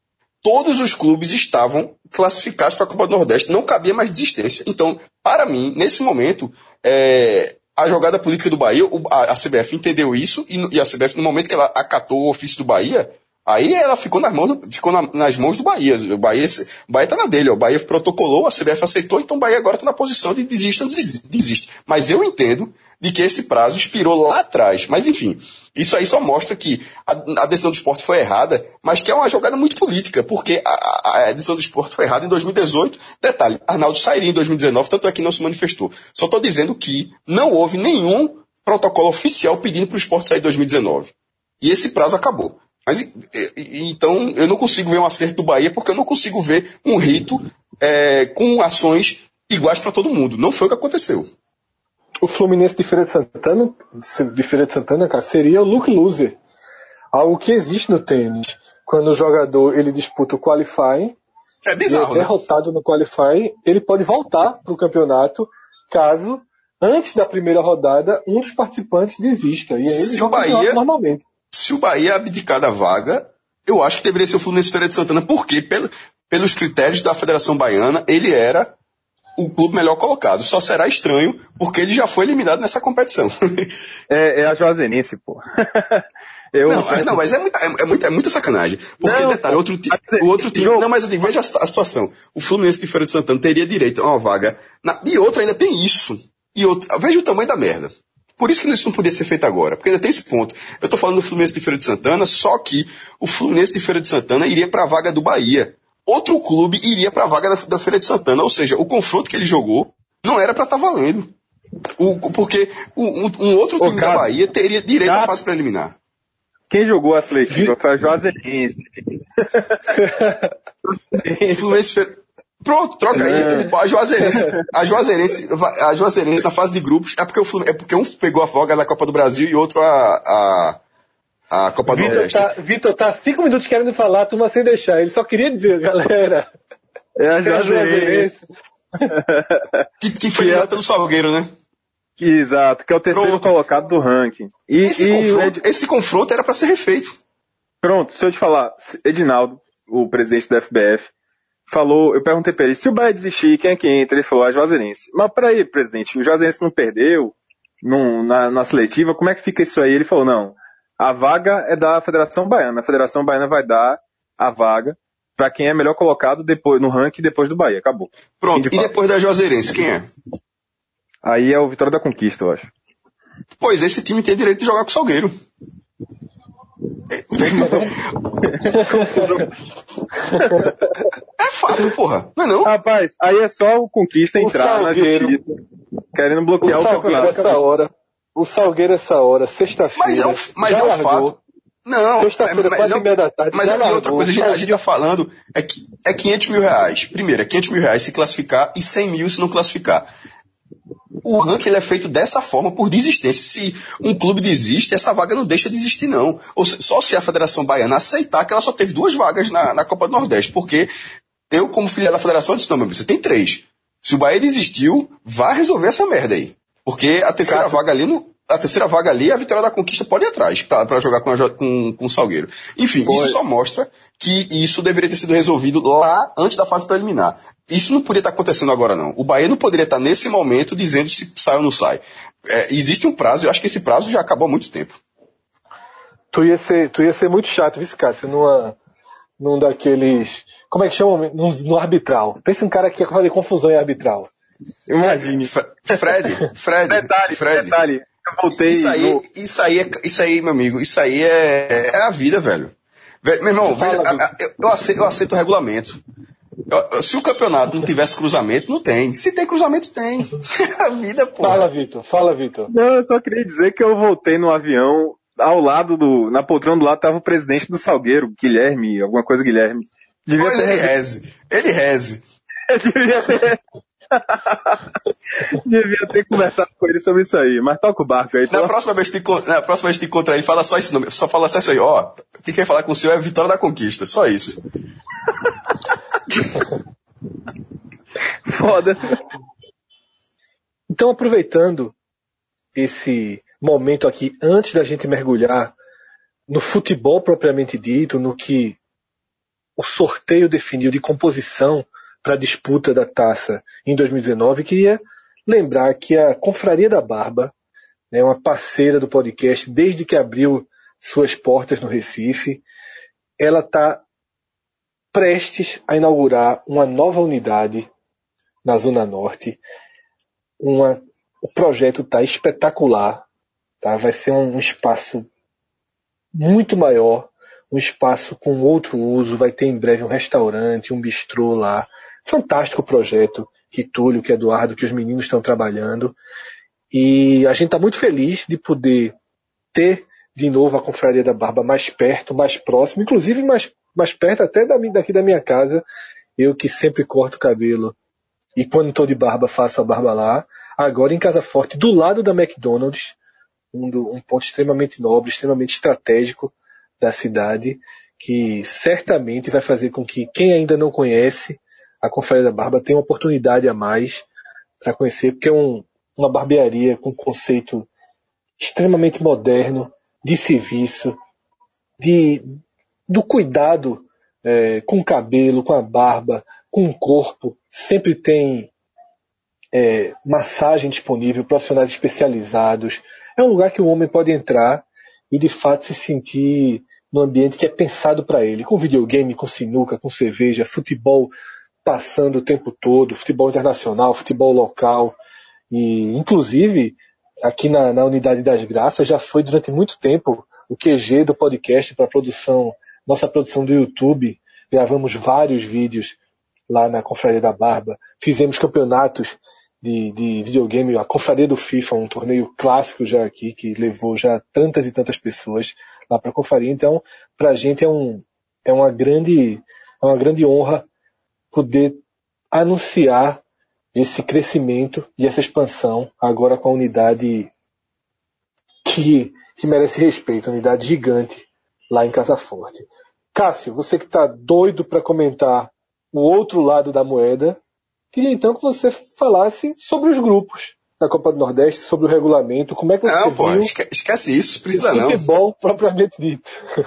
todos os clubes estavam classificados para a Copa do Nordeste, não cabia mais desistência. Então, para mim, nesse momento, é... a jogada política do Bahia, a C B F entendeu isso, e a C B F, no momento que ela acatou o ofício do Bahia, aí ela ficou nas mãos, ficou na, nas mãos do Bahia. O Bahia o Bahia está na dele, ó. O Bahia protocolou, a C B F aceitou, então o Bahia agora está na posição de desista, desiste. Mas eu entendo de que esse prazo expirou lá atrás. Mas enfim, isso aí só mostra que a, a decisão do Sport foi errada, mas que é uma jogada muito política, porque a, a, a decisão do Sport foi errada em dois mil e dezoito. Detalhe, Arnaldo sairia em dois mil e dezenove, tanto é que não se manifestou. Só estou dizendo que não houve nenhum protocolo oficial pedindo para o Sport sair em dois mil e dezenove. E esse prazo acabou. Mas, e, e, então, eu não consigo ver um acerto do Bahia, porque eu não consigo ver um rito é, com ações iguais para todo mundo. Não foi o que aconteceu. O Fluminense de Feira de Santana, de Feira de Santana, cara, seria o look loser. Algo que existe no tênis. Quando o jogador ele disputa o qualifying, é bizarro, e é derrotado né? no qualifying, ele pode voltar para o campeonato caso, antes da primeira rodada, um dos participantes desista. E aí ele se joga o Bahia, normalmente. Se o Bahia abdicar da vaga, eu acho que deveria ser o Fluminense Feira de Santana, porque pelo, pelos critérios da Federação Baiana, ele era o clube melhor colocado. Só será estranho, porque ele já foi eliminado nessa competição. É, é a Juazeirense, pô. Eu... Não, é, não, mas é muita, é, é muita, é muita sacanagem. Porque, não, detalhe, outro, o outro time... Não, mas eu digo, veja a, a situação. O Fluminense de Feira de Santana teria direito a uma vaga. Na, e outra ainda tem isso. E outra, veja o tamanho da merda. Por isso que isso não podia ser feito agora, porque ainda tem esse ponto. Eu estou falando do Fluminense de Feira de Santana, só que o Fluminense de Feira de Santana iria para a vaga do Bahia. Outro clube iria para a vaga da, da Feira de Santana. Ou seja, o confronto que ele jogou não era para estar tá valendo. O, porque o, um, um outro time Ô, cara, da Bahia teria direito cara, à fase preliminar. Quem jogou a seletiva foi a Juazeirense. Fluminense Feira... Pronto, troca aí. A Juazeirense, a Juazeirense, a Juazeirense na fase de grupos é porque, o, é porque um pegou a vaga da Copa do Brasil e outro a, a, a Copa do Nordeste. Tá, Vitor tá cinco minutos querendo falar, turma sem deixar. Ele só queria dizer, galera. É a Juazeirense. Que, que foi eliminado pelo Salgueiro, né? Exato, que é o terceiro Pronto. colocado do ranking. E, esse, e confronto, esse confronto era para ser refeito. Pronto, se eu te falar, Edinaldo, o presidente da F B F, falou, eu perguntei pra ele, se o Bahia desistir, quem é que entra? Ele falou, a Juazeirense. Mas peraí, presidente, o Juazeirense não perdeu não, na, na seletiva, como é que fica isso aí? Ele falou, não, A vaga é da Federação Baiana. A Federação Baiana vai dar a vaga para quem é melhor colocado depois, no ranking depois do Bahia. Acabou. Pronto, e depois da Juazeirense, quem é? Aí é o Vitória da Conquista, eu acho. Pois, esse time tem direito de jogar com o Salgueiro. É fato, porra. Não é não? Rapaz, aí é só o Conquista O entrar Salgueiro. na justiça, querendo bloquear O o, Salgueiro campeonato. essa hora. O Salgueiro essa hora, sexta-feira. Mas é um, mas já é um largou. fato. Não, Sexta-feira, mas, quatro não, e meia da tarde. mas já é largou. outra coisa, a gente, a gente tá falando é, que, é quinhentos mil reais. Primeiro, é quinhentos mil reais se classificar e cem mil se não classificar. O ranking ele é feito dessa forma por desistência. Se um clube desiste, essa vaga não deixa de existir, não. Ou se, só se a Federação Baiana aceitar que ela só teve duas vagas na, na Copa do Nordeste. Porque eu, como filial da Federação, disse, não, meu amigo, você tem três. Se o Bahia desistiu, vá resolver essa merda aí. Porque a terceira Cássio. vaga ali, no, a terceira vaga ali, a Vitória da Conquista pode ir atrás para jogar com, a, com, com o Salgueiro. Enfim, Foi. isso só mostra que isso deveria ter sido resolvido lá antes da fase preliminar. Isso não poderia estar acontecendo agora, não. O Bahia não poderia estar nesse momento dizendo se sai ou não sai. É, existe um prazo, eu acho que esse prazo já acabou há muito tempo. Tu ia ser, tu ia ser muito chato, viu, Cássio, numa, num daqueles... Como é que chama? No, no arbitral. Pensa um cara que ia fazer confusão em arbitral. Imagine. Fre- Fred, Fred, Detalhe, Fred. detalhe. Eu voltei Isso aí, no... isso aí, é, isso aí, meu amigo, isso aí é, é a vida, velho. Velho, meu irmão, Fala, veja, a- a- eu, eu aceito, eu aceito o regulamento. Eu- se o campeonato não tivesse cruzamento, não tem. Se tem cruzamento, tem. A vida, pô. Fala, Vitor. Fala, Vitor. Não, eu só queria dizer que eu voltei no avião, ao lado do... Na poltrona do lado estava o presidente do Salgueiro, Guilherme, alguma coisa Guilherme. Devia Pois ter... ele reze. Ele reze. Devia ter... Devia ter conversado com ele sobre isso aí. Mas toca o barco aí. Na Tá? próxima vez que te, encont- na próxima vez que te encontrar ele, fala só isso, não, só fala só isso aí, ó. Quem quer falar com o senhor é a Vitória da Conquista, só isso. Foda. Então, aproveitando esse momento aqui, antes da gente mergulhar no futebol propriamente dito, no que o sorteio definiu de composição para a disputa da taça em dois mil e dezenove, queria lembrar que a Confraria da Barba, né, uma parceira do podcast desde que abriu suas portas no Recife, ela está prestes a inaugurar uma nova unidade na Zona Norte. Uma, o projeto está espetacular, tá? Vai ser um, um espaço muito maior, um espaço com outro uso, vai ter em breve um restaurante, um bistrô lá. Fantástico projeto, que Túlio, que Eduardo, que os meninos estão trabalhando. E a gente está muito feliz de poder ter de novo a Confraria da Barba mais perto, mais próximo, inclusive mais, mais perto até da, daqui da minha casa. Eu que sempre corto o cabelo e quando estou de barba faço a barba lá. Agora em Casa Forte, do lado da McDonald's, um, do, um ponto extremamente nobre, extremamente estratégico da cidade, que certamente vai fazer com que quem ainda não conhece a Confraria da Barba tenha uma oportunidade a mais para conhecer, porque é um, uma barbearia com conceito extremamente moderno, de serviço, de, do cuidado é, com o cabelo, com a barba, com o corpo. Sempre tem é, massagem disponível, profissionais especializados. É um lugar que o homem pode entrar e de fato se sentir num ambiente que é pensado para ele, com videogame, com sinuca, com cerveja, futebol passando o tempo todo, futebol internacional, futebol local. E inclusive aqui na, na Unidade das Graças já foi durante muito tempo o Q G do podcast para produção, nossa produção do YouTube. Gravamos vários vídeos lá na Confraria da Barba, fizemos campeonatos de, de videogame, a Confraria do FIFA, um torneio clássico já aqui, que levou já tantas e tantas pessoas lá para a Confraria. Então, para a gente é, um, é, uma grande, é uma grande honra poder anunciar esse crescimento e essa expansão agora com a unidade que, que merece respeito, a unidade gigante lá em Casa Forte. Cássio, você que está doido para comentar o outro lado da moeda, queria então que você falasse sobre os grupos da Copa do Nordeste, sobre o regulamento, como é que você Não, viu pô, esque- esquece isso, precisa o não. futebol propriamente dito.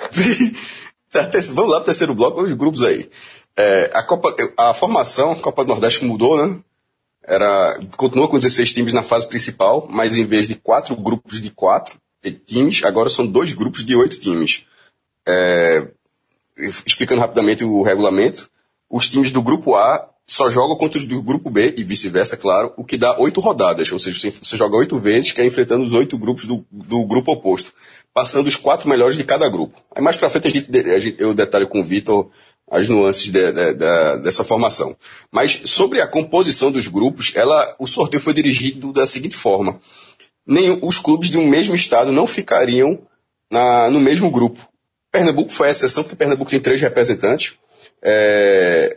Vamos lá pro terceiro bloco, os grupos aí. É, a, Copa, a formação, a Copa do Nordeste mudou, né? Era, continua com dezesseis times na fase principal, mas em vez de quatro grupos de quatro, times, agora são dois grupos de oito times. É, explicando rapidamente o regulamento, os times do grupo A só jogam contra os do grupo B e vice-versa, claro, o que dá oito rodadas, ou seja, você joga oito vezes, que é enfrentando os oito grupos do, do grupo oposto, passando os quatro melhores de cada grupo. Aí mais pra frente a gente, a gente, eu detalho com o Vitor as nuances de, de, de, dessa formação. Mas sobre a composição dos grupos, ela, o sorteio foi dirigido da seguinte forma: nem os clubes de um mesmo estado não ficariam na, no mesmo grupo. Pernambuco foi a exceção, porque Pernambuco tem três representantes. É,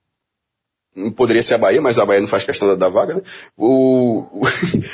poderia ser a Bahia, mas a Bahia não faz questão da, da vaga, né? O, o,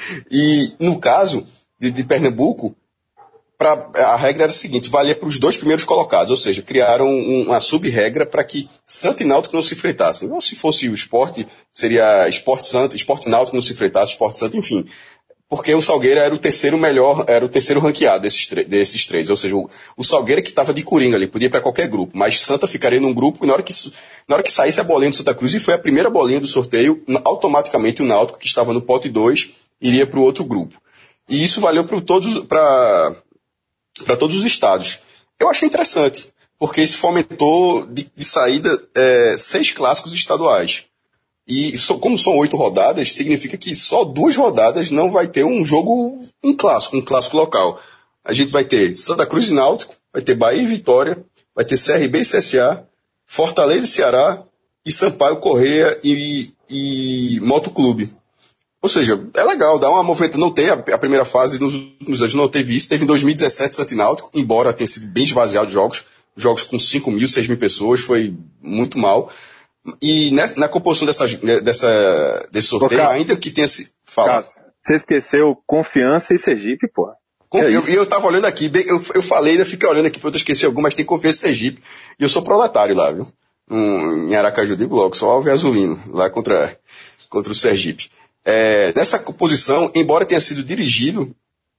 e no caso de, de Pernambuco, pra, a regra era a seguinte: valia para os dois primeiros colocados, ou seja, criaram um, uma sub-regra para que Santa e Náutico não se enfrentassem. Ou se fosse o Sport, seria Sport Santa, Sport Náutico não se enfrentasse, Sport Santa, enfim. Porque o Salgueira era o terceiro melhor, era o terceiro ranqueado desses, desses três. Ou seja, o, o Salgueira que estava de coringa ali, podia ir para qualquer grupo, mas Santa ficaria num grupo e na hora, que, na hora que saísse a bolinha do Santa Cruz, e foi a primeira bolinha do sorteio, automaticamente o Náutico, que estava no pote dois, iria para o outro grupo. E isso valeu para todos, para todos os estados. Eu achei interessante, porque isso fomentou de, de saída é, seis clássicos estaduais. E so, como são oito rodadas, significa que só duas rodadas não vai ter um jogo, um clássico, um clássico local. A gente vai ter Santa Cruz e Náutico, vai ter Bahia e Vitória, vai ter C R B e C S A, Fortaleza e Ceará, e Sampaio, Correia e, e Motoclube. Ou seja, é legal, dá uma movimentação. Não tem a, a primeira fase nos últimos anos, não teve isso. Teve em dois mil e dezessete Santa e Náutico, embora tenha sido bem esvaziado de jogos, jogos com cinco mil, seis mil pessoas, foi muito mal. E nessa, na composição dessa, dessa, desse sorteio, Ô, ainda que tenha se... Fala. Você esqueceu Confiança e Sergipe, pô. E é eu, eu tava olhando aqui, eu, eu falei, ainda fiquei olhando aqui, porque eu esqueci algumas, mas tem Confiança e Sergipe. E eu sou proletário lá, viu? Um, em Aracaju de Bloco, sou alvo e azulino, lá contra, contra o Sergipe. É, nessa composição, embora tenha sido dirigido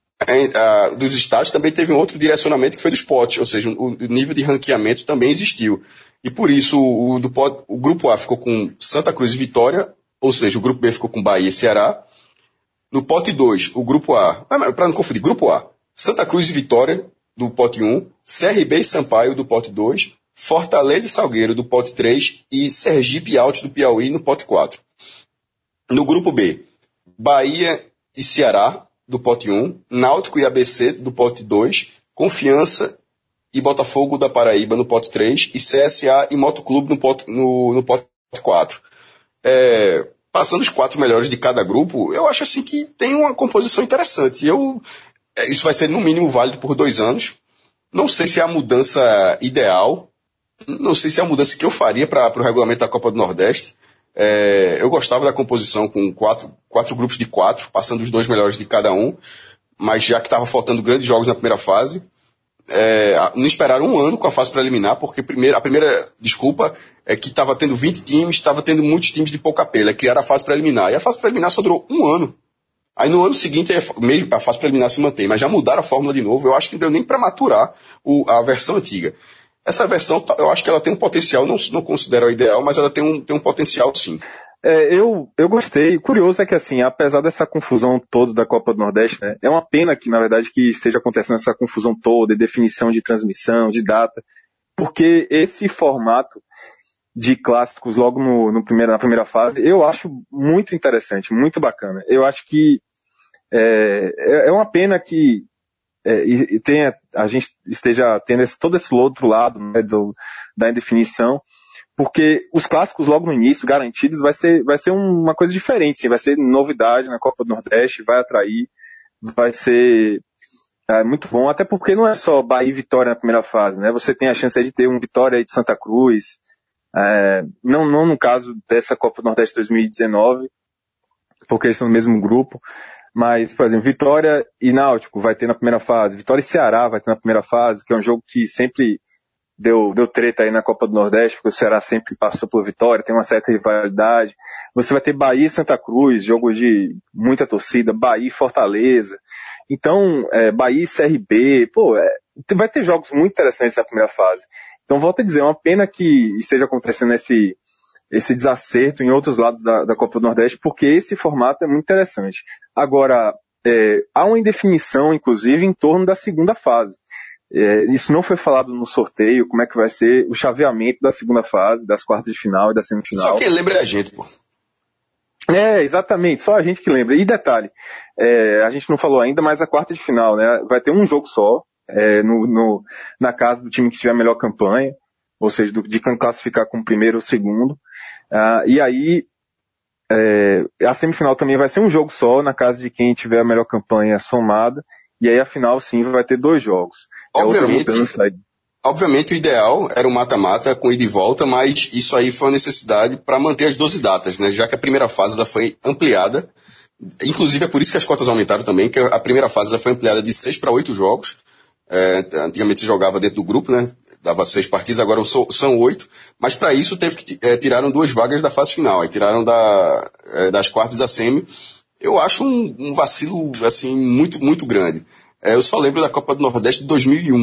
a, a, dos estados, também teve um outro direcionamento que foi do Sport, ou seja, o, o nível de ranqueamento também existiu. E por isso o, do, o grupo A ficou com Santa Cruz e Vitória, ou seja, o grupo B ficou com Bahia e Ceará. No pote dois, o grupo A, para não confundir, grupo A, Santa Cruz e Vitória, do pote um, C R B e Sampaio, do pote dois, Fortaleza e Salgueiro, do pote três, e Sergipe e Altos do Piauí, no pote quatro. No grupo B, Bahia e Ceará, do pote um, Náutico e A B C, do pote dois, Confiança e Botafogo da Paraíba no pote três, e C S A e Motoclube no pote, no, no pote quatro. É, passando os quatro melhores de cada grupo, eu acho assim que tem uma composição interessante. Eu, isso vai ser no mínimo válido por dois anos. Não sei se é a mudança ideal, não sei se é a mudança que eu faria para o regulamento da Copa do Nordeste. É, eu gostava da composição com quatro, quatro grupos de quatro, passando os dois melhores de cada um, mas já que estava faltando grandes jogos na primeira fase, É, não esperaram um ano com a fase preliminar, porque primeiro, a primeira desculpa é que estava tendo vinte times, estava tendo muitos times de pouca pela, criaram a fase preliminar, e a fase preliminar só durou um ano. Aí no ano seguinte mesmo a fase preliminar se mantém, mas já mudaram a fórmula de novo. Eu acho que não deu nem para maturar o, a versão antiga. Essa versão, eu acho que ela tem um potencial, não, não considero a ideal, mas ela tem um, tem um potencial sim. É, eu, eu gostei. O curioso é que, assim, apesar dessa confusão toda da Copa do Nordeste, né, é uma pena que, na verdade, que esteja acontecendo essa confusão toda, de definição de transmissão, de data, porque esse formato de clássicos logo no, no primeiro, na primeira fase, eu acho muito interessante, muito bacana. Eu acho que é, é uma pena que é, e tenha, a gente esteja tendo esse, todo esse outro lado, né, do, da indefinição, porque os clássicos logo no início, garantidos, vai ser, vai ser uma coisa diferente, sim, vai ser novidade na Copa do Nordeste, vai atrair, vai ser é, muito bom, até porque não é só Bahia e Vitória na primeira fase, né? Você tem a chance de ter um Vitória aí de Santa Cruz, é, não, não no caso dessa Copa do Nordeste dois mil e dezenove, porque eles estão no mesmo grupo, mas, por exemplo, Vitória e Náutico vai ter na primeira fase, Vitória e Ceará vai ter na primeira fase, que é um jogo que sempre Deu, deu treta aí na Copa do Nordeste, porque o Ceará sempre passou por Vitória, tem uma certa rivalidade. Você vai ter Bahia e Santa Cruz, jogo de muita torcida, Bahia e Fortaleza. Então, é, Bahia e C R B, pô, é, vai ter jogos muito interessantes na primeira fase. Então, volto a dizer, é uma pena que esteja acontecendo esse, esse desacerto em outros lados da, da Copa do Nordeste, porque esse formato é muito interessante. Agora, é, há uma indefinição, inclusive, em torno da segunda fase. É, isso não foi falado no sorteio, como é que vai ser o chaveamento da segunda fase, das quartas de final e da semifinal. Só quem lembra é a gente, pô. É, exatamente, só a gente que lembra. E detalhe, é, a gente não falou ainda, mas a quarta de final, né, vai ter um jogo só, é, no, no, na casa do time que tiver a melhor campanha, ou seja, do, de classificar como primeiro ou segundo. Ah, e aí, é, a semifinal também vai ser um jogo só, na casa de quem tiver a melhor campanha somada. E aí a final, sim, vai ter dois jogos. Obviamente, é obviamente o ideal era o mata-mata com ida e volta, mas isso aí foi uma necessidade para manter as doze datas, né? Já que a primeira fase ela foi ampliada. Inclusive é por isso que as cotas aumentaram também, que a primeira fase ela foi ampliada de seis para oito jogos. É, antigamente se jogava dentro do grupo, né? Dava seis partidas, agora são oito. Mas para isso teve que é, tiraram duas vagas da fase final. Aí tiraram da, é, das quartas da semi. Eu acho um, um vacilo, assim, muito, muito grande. É, eu só lembro da Copa do Nordeste de dois mil e um,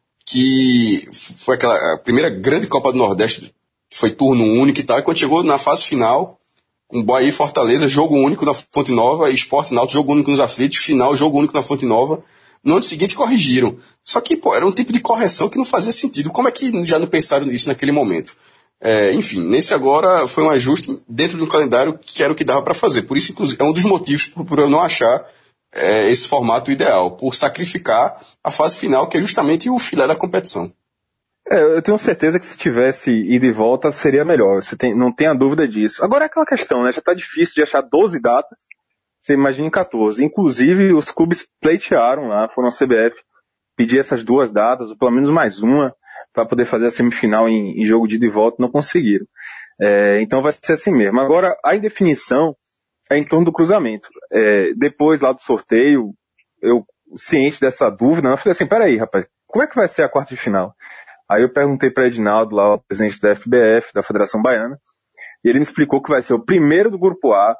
que foi aquela a primeira grande Copa do Nordeste, foi turno único e tal, e quando chegou na fase final, com Bahia e Fortaleza, jogo único na Fonte Nova, e Sport e Náutico, jogo único nos aflitos, final, jogo único na Fonte Nova. No ano seguinte corrigiram. Só que, pô, era um tipo de correção que não fazia sentido. Como é que já não pensaram nisso naquele momento? É, enfim, nesse agora foi um ajuste dentro de um calendário que era o que dava para fazer. Por isso, inclusive, é um dos motivos por, por eu não achar é, esse formato ideal, por sacrificar a fase final, que é justamente o filé da competição. É, eu tenho certeza que se tivesse ida e volta seria melhor, você tem, não tenha dúvida disso. Agora é aquela questão, né? Já está difícil de achar doze datas, você imagina quatorze. Inclusive, os clubes pleitearam lá, foram a C B F pedir essas duas datas, ou pelo menos mais uma, para poder fazer a semifinal em, em jogo de ida e volta, não conseguiram. É, então vai ser assim mesmo. Agora, a indefinição é em torno do cruzamento. É, depois lá do sorteio, eu, ciente dessa dúvida, eu falei assim, peraí, rapaz, como é que vai ser a quarta de final? Aí eu perguntei para Edinaldo, lá, o presidente da F B F, da Federação Baiana, e ele me explicou que vai ser o primeiro do grupo A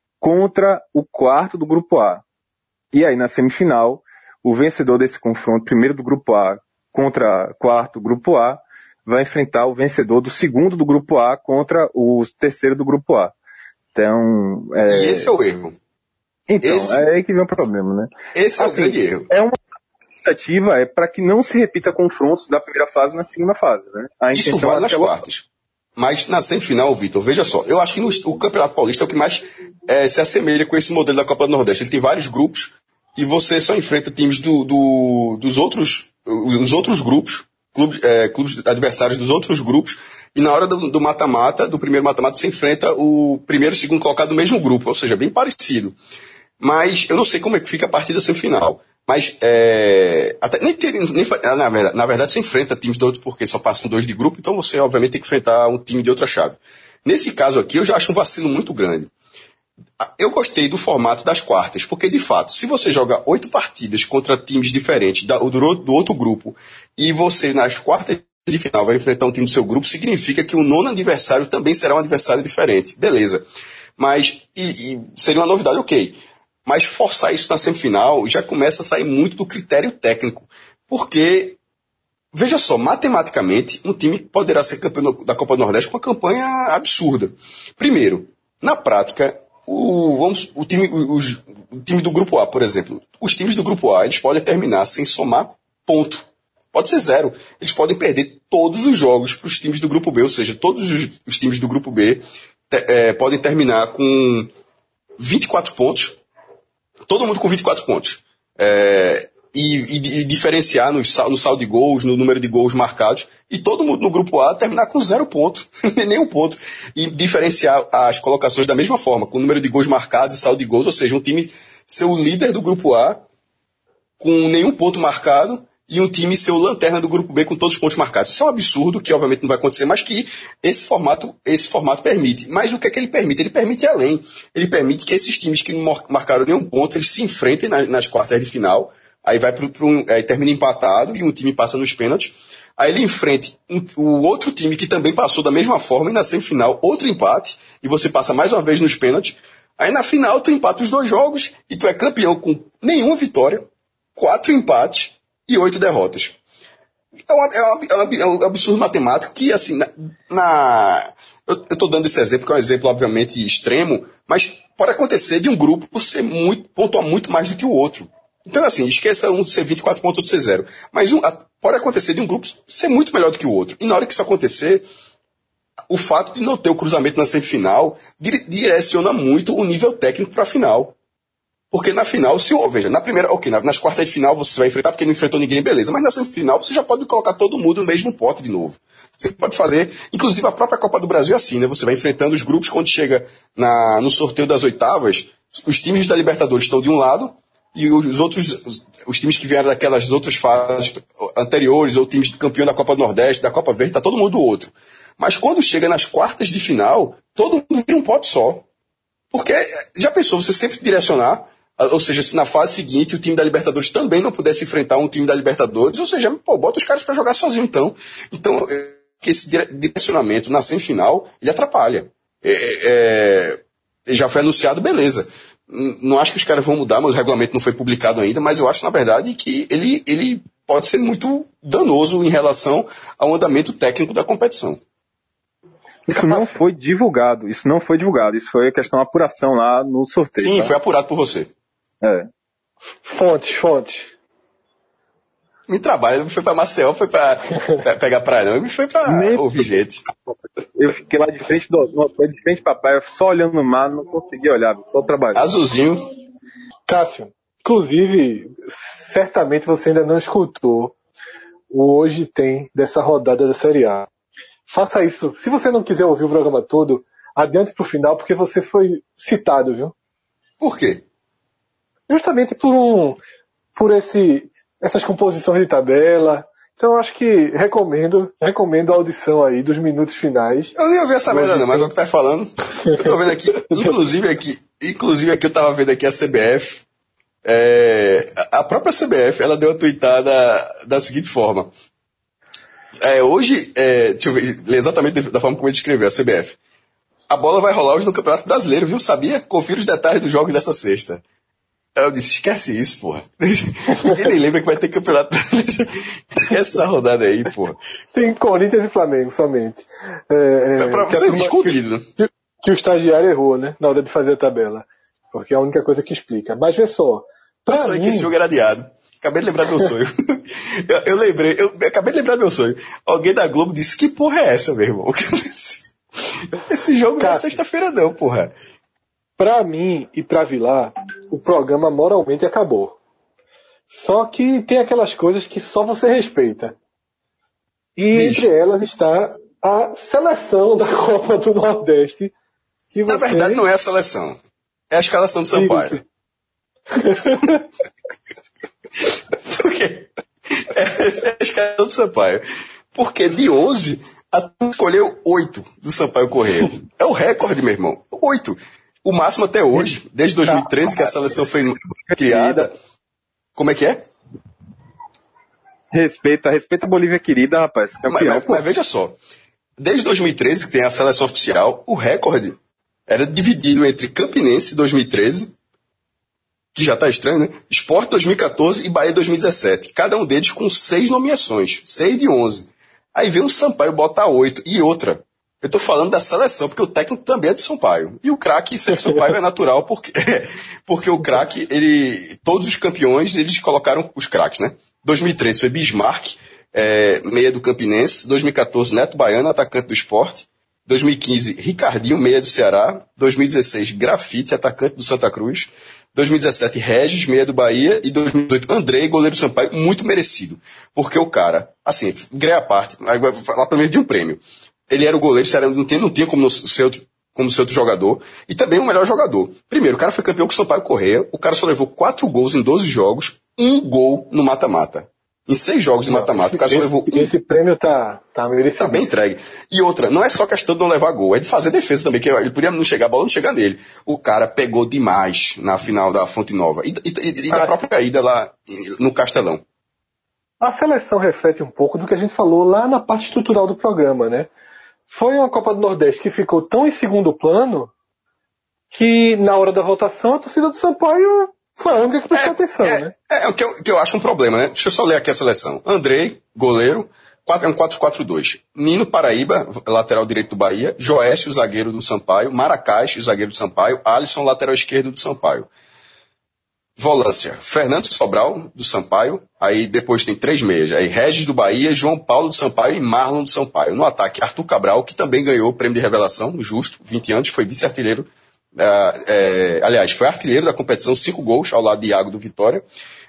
contra o quarto do grupo A. E aí, na semifinal, o vencedor desse confronto, primeiro do grupo A contra quarto do grupo A, vai enfrentar o vencedor do segundo do grupo A contra o terceiro do grupo A. Então, é... E esse é o erro. Então, esse... é aí que vem o problema, né? Esse assim, é o grande erro. É uma iniciativa é para que não se repita confrontos da primeira fase na segunda fase, né? A Isso vale nas quartas. Mas na semifinal, Vitor, veja só, eu acho que no, o Campeonato Paulista é o que mais é, se assemelha com esse modelo da Copa do Nordeste. Ele tem vários grupos e você só enfrenta times do, do, dos outros, os outros grupos, clubes, é, clubes adversários dos outros grupos, e na hora do, do mata-mata, do primeiro mata-mata, você enfrenta o primeiro e o segundo colocado do mesmo grupo, ou seja, bem parecido. Mas eu não sei como é que fica a partir da semifinal. Mas, é, até, nem ter, nem, na, verdade, na verdade, você enfrenta times do outro porque só passam dois de grupo, então você, obviamente, tem que enfrentar um time de outra chave. Nesse caso aqui, eu já acho um vacilo muito grande. Eu gostei do formato das quartas, porque, de fato, se você joga oito partidas contra times diferentes da, do, do outro grupo, e você, nas quartas de final, vai enfrentar um time do seu grupo, significa que o nono adversário também será um adversário diferente. Beleza. Mas, e, e seria uma novidade, ok. Mas forçar isso na semifinal já começa a sair muito do critério técnico. Porque, veja só, matematicamente, um time poderá ser campeão da Copa do Nordeste com uma campanha absurda. Primeiro, na prática, o, vamos, o, time, os, o time do Grupo A, por exemplo, os times do Grupo A, eles podem terminar sem somar ponto. Pode ser zero. Eles podem perder todos os jogos para os times do Grupo B, ou seja, todos os, os times do Grupo B te, é, podem terminar com vinte e quatro pontos. Todo mundo com vinte e quatro pontos. É, e, e, e diferenciar no, no saldo de gols, no número de gols marcados. E todo mundo no grupo A terminar com zero ponto. Nenhum ponto. E diferenciar as colocações da mesma forma, com o número de gols marcados e saldo de gols. Ou seja, um time ser o líder do grupo A com nenhum ponto marcado e um time ser o lanterna do grupo B com todos os pontos marcados. Isso é um absurdo, que obviamente não vai acontecer, mas que esse formato, esse formato permite. Mas o que é que ele permite? Ele permite ir além. Ele permite que esses times que não marcaram nenhum ponto, eles se enfrentem nas, nas quartas de final, aí vai pro, pro, aí termina empatado e um time passa nos pênaltis. Aí ele enfrente um, o outro time que também passou da mesma forma e na semifinal, outro empate, e você passa mais uma vez nos pênaltis. Aí na final tu empata os dois jogos e tu é campeão com nenhuma vitória, quatro empates e oito derrotas. É um, é, um, é um absurdo matemático que, assim, na, na eu estou dando esse exemplo, que é um exemplo, obviamente, extremo, mas pode acontecer de um grupo ser muito, pontuar muito mais do que o outro. Então, assim, esqueça um ser vinte e quatro pontos, outro ser zero. Mas um, pode acontecer de um grupo ser muito melhor do que o outro. E na hora que isso acontecer, o fato de não ter o cruzamento na semifinal dire- direciona muito o nível técnico para a final. Porque na final, se ou veja, na primeira, ok, nas quartas de final você vai enfrentar porque não enfrentou ninguém, beleza. Mas na semifinal você já pode colocar todo mundo no mesmo pote de novo. Você pode fazer, inclusive a própria Copa do Brasil é assim, né? Você vai enfrentando os grupos quando chega na, no sorteio das oitavas, os times da Libertadores estão de um lado e os outros, os, os times que vieram daquelas outras fases anteriores, ou times do campeão da Copa do Nordeste, da Copa Verde, tá todo mundo do outro. Mas quando chega nas quartas de final, todo mundo vira um pote só. Porque, já pensou, você sempre direcionar, ou seja, se na fase seguinte o time da Libertadores também não pudesse enfrentar um time da Libertadores, ou seja, pô, bota os caras para jogar sozinho então. Então, esse direcionamento na semifinal, ele atrapalha. É, é, já foi anunciado, beleza. Não acho que os caras vão mudar, mas o regulamento não foi publicado ainda, mas eu acho, na verdade, que ele, ele pode ser muito danoso em relação ao andamento técnico da competição. Isso não foi divulgado, isso não foi divulgado, isso foi a questão da apuração lá no sorteio. Sim, tá? foi apurado por você. É. Fontes, fontes. Me trabalha, não foi pra Maceió, foi pra pegar praia, não, me foi pra Nem... ouvir gente. Eu fiquei lá de frente do, de frente pra praia, só olhando no mar, não consegui olhar, só trabalhando. Azulzinho. Cássio, inclusive, certamente você ainda não escutou o Hoje Tem dessa rodada da Série A. Faça isso. Se você não quiser ouvir o programa todo, adiante pro final, porque você foi citado, viu? Por quê? Justamente por um, por esse, essas composições de tabela. Então, eu acho que recomendo, recomendo a audição aí dos minutos finais. Eu nem ouvi essa merda não, mas agora que tá falando. Eu tô vendo aqui, inclusive aqui, inclusive aqui eu tava vendo aqui a C B F, é, a própria C B F, ela deu uma tweetada da seguinte forma. É, hoje, é, deixa eu ver, ler exatamente da forma como ele escreveu, a C B F. A bola vai rolar hoje no Campeonato Brasileiro, viu? Sabia? Confira os detalhes dos jogos dessa sexta. Eu disse, esquece isso, porra. Ninguém nem lembra que vai ter Campeonato Brasileiro. Esquece essa rodada aí, porra. Tem Corinthians e Flamengo somente. É, é pra você escondido, né? Que, que o estagiário errou, né? Na hora de fazer a tabela. Porque é a única coisa que explica. Mas vê só. Eu sonhei mim... que esse jogo era adiado. Acabei de lembrar meu sonho. eu, eu lembrei, eu, eu acabei de lembrar meu sonho. Alguém da Globo disse, que porra é essa, meu irmão? Esse jogo não é sexta-feira não, porra. Pra mim e pra Vilar, o programa moralmente acabou. Só que tem aquelas coisas que só você respeita. E Bicho. Entre elas está a seleção da Copa do Nordeste. Que Na você... verdade não é a seleção. É a escalação do Sampaio. Por quê? Essa é a escalação do Sampaio. Porque de onze, a tu escolheu oito do Sampaio Corrêa. É o recorde, meu irmão. oito. O máximo até hoje, desde dois mil e treze, que a seleção foi criada. Como é que é? Respeita, respeita a Bolívia querida, rapaz. Mas, mas, mas veja só. Desde dois mil e treze, que tem a seleção oficial, o recorde era dividido entre Campinense dois mil e treze, que já está estranho, né? Sport dois mil e quatorze e Bahia dois mil e dezessete. Cada um deles com seis nomeações. Seis de onze. Aí vem o Sampaio botar oito. E outra. Eu estou falando da seleção, porque o técnico também é de Sampaio. E o craque ser de Sampaio é natural, porque, porque o craque, ele, todos os campeões, eles colocaram os craques, né? dois mil e treze foi Bismarck, é, meia do Campinense. dois mil e quatorze, Neto Baiano, atacante do Sport. dois mil e quinze, Ricardinho, meia do Ceará. dois mil e dezesseis, Grafite, atacante do Santa Cruz. dois mil e dezessete, Regis, meia do Bahia. E dois mil e dezoito, Andrei, goleiro do Sampaio, muito merecido. Porque o cara, assim, greia a parte, vai falar pelo menos de um prêmio. Ele era o goleiro, não tinha, não tinha como ser outro, como ser outro jogador. E também o melhor jogador. Primeiro, o cara foi campeão com o Sampaio Corrêa. O cara só levou quatro gols em doze jogos. Um gol no mata-mata. Em seis jogos de mata-mata, o cara só levou um. Esse prêmio tá, tá merecido. Tá bem entregue. E outra, não é só questão de não levar gol, é de fazer defesa também, que ele podia não chegar, a bola não chegar nele. O cara pegou demais na final da Fonte Nova. E, e, e da própria ida lá no Castelão. A seleção reflete um pouco do que a gente falou lá na parte estrutural do programa, né? Foi uma Copa do Nordeste que ficou tão em segundo plano que na hora da votação a torcida do Sampaio foi a única que prestou é, atenção, é, né? É, é o que eu, que eu acho um problema, né? Deixa eu só ler aqui a seleção. Andrei, goleiro, É um quatro quatro dois. Nino Paraíba, lateral direito do Bahia. Joécio, zagueiro do Sampaio. Maracás, zagueiro do Sampaio. Alisson, lateral esquerdo do Sampaio. Volância, Fernando Sobral, do Sampaio. Aí depois tem três meias. Aí Regis do Bahia, João Paulo do Sampaio e Marlon do Sampaio. No ataque, Arthur Cabral, que também ganhou o prêmio de revelação, justo, vinte anos, foi vice-artilheiro. Uh, é, aliás, foi artilheiro da competição, cinco gols, ao lado de Iago do Vitória.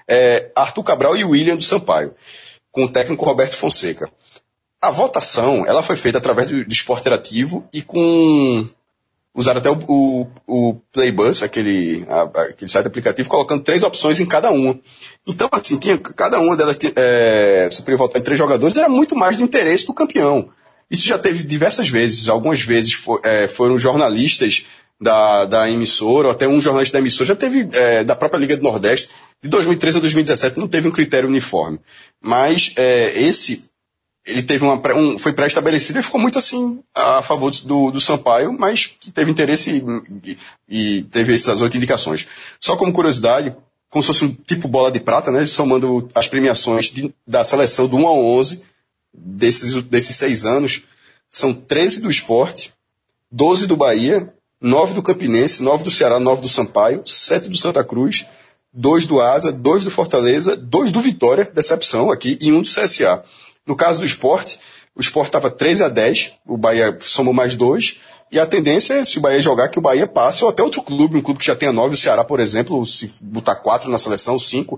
É, Arthur Cabral e William do Sampaio, com o técnico Roberto Fonseca. A votação, ela foi feita através do, do Esporte Interativo e com... Usaram até o, o, o Playbus, aquele, a, aquele site aplicativo, colocando três opções em cada uma. Então, assim, tinha, cada uma delas, é, você podia votar em três jogadores, era muito mais do interesse do campeão. Isso já teve diversas vezes. Algumas vezes for, é, foram jornalistas da, da emissora, ou até um jornalista da emissora, já teve é, da própria Liga do Nordeste. De dois mil e treze a dois mil e dezessete não teve um critério uniforme. Mas é, esse, ele teve uma, um, foi pré-estabelecido e ficou muito assim a favor do, do Sampaio, mas que teve interesse e, e, e teve essas oito indicações. Só como curiosidade, como se fosse um tipo bola de prata, né, somando as premiações de, da seleção do um ao onze, desses, desses seis anos, são treze do Sport, doze do Bahia, nove do Campinense, nove do Ceará, nove do Sampaio, sete do Santa Cruz, dois do Asa, dois do Fortaleza, dois do Vitória, decepção aqui, e um do C S A. No caso do Sport, o Sport estava treze a dez, o Bahia somou mais dois, e a tendência é, se o Bahia jogar, que o Bahia passe, ou até outro clube, um clube que já tenha nove, o Ceará, por exemplo, se botar quatro na seleção, cinco,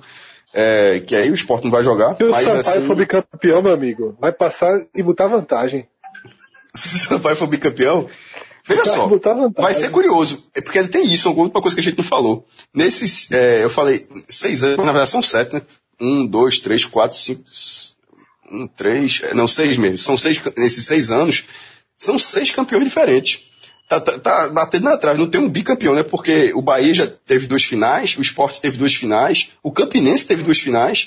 é, que aí o Sport não vai jogar. Se o mas, Sampaio assim, for bicampeão, meu amigo, vai passar e botar vantagem. Se o Sampaio for bicampeão, veja Vai só, botar vantagem. vai ser curioso, é porque tem isso, alguma coisa que a gente não falou. Nesses, é, eu falei, seis anos, na verdade são sete, né? Um, dois, três, quatro, cinco, um, três, não, seis mesmo. São seis, nesses seis anos, são seis campeões diferentes. Tá, tá, tá batendo na trave, não tem um bicampeão, né? Porque o Bahia já teve duas finais, o Sport teve duas finais, o Campinense teve duas finais,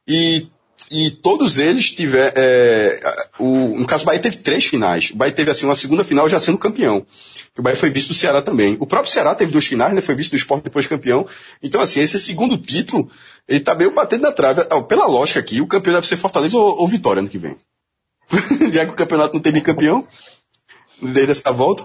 e E todos eles tiveram... É, o, no caso, o Bahia teve três finais. O Bahia teve assim, uma segunda final já sendo campeão. O Bahia foi vice do Ceará também. O próprio Ceará teve duas finais, né? Foi vice do Sport depois campeão. Então, assim, esse segundo título, ele tá meio batendo na trave. Pela lógica aqui, o campeão deve ser Fortaleza ou, ou Vitória ano que vem. Já que o campeonato não tem campeão, desde essa volta.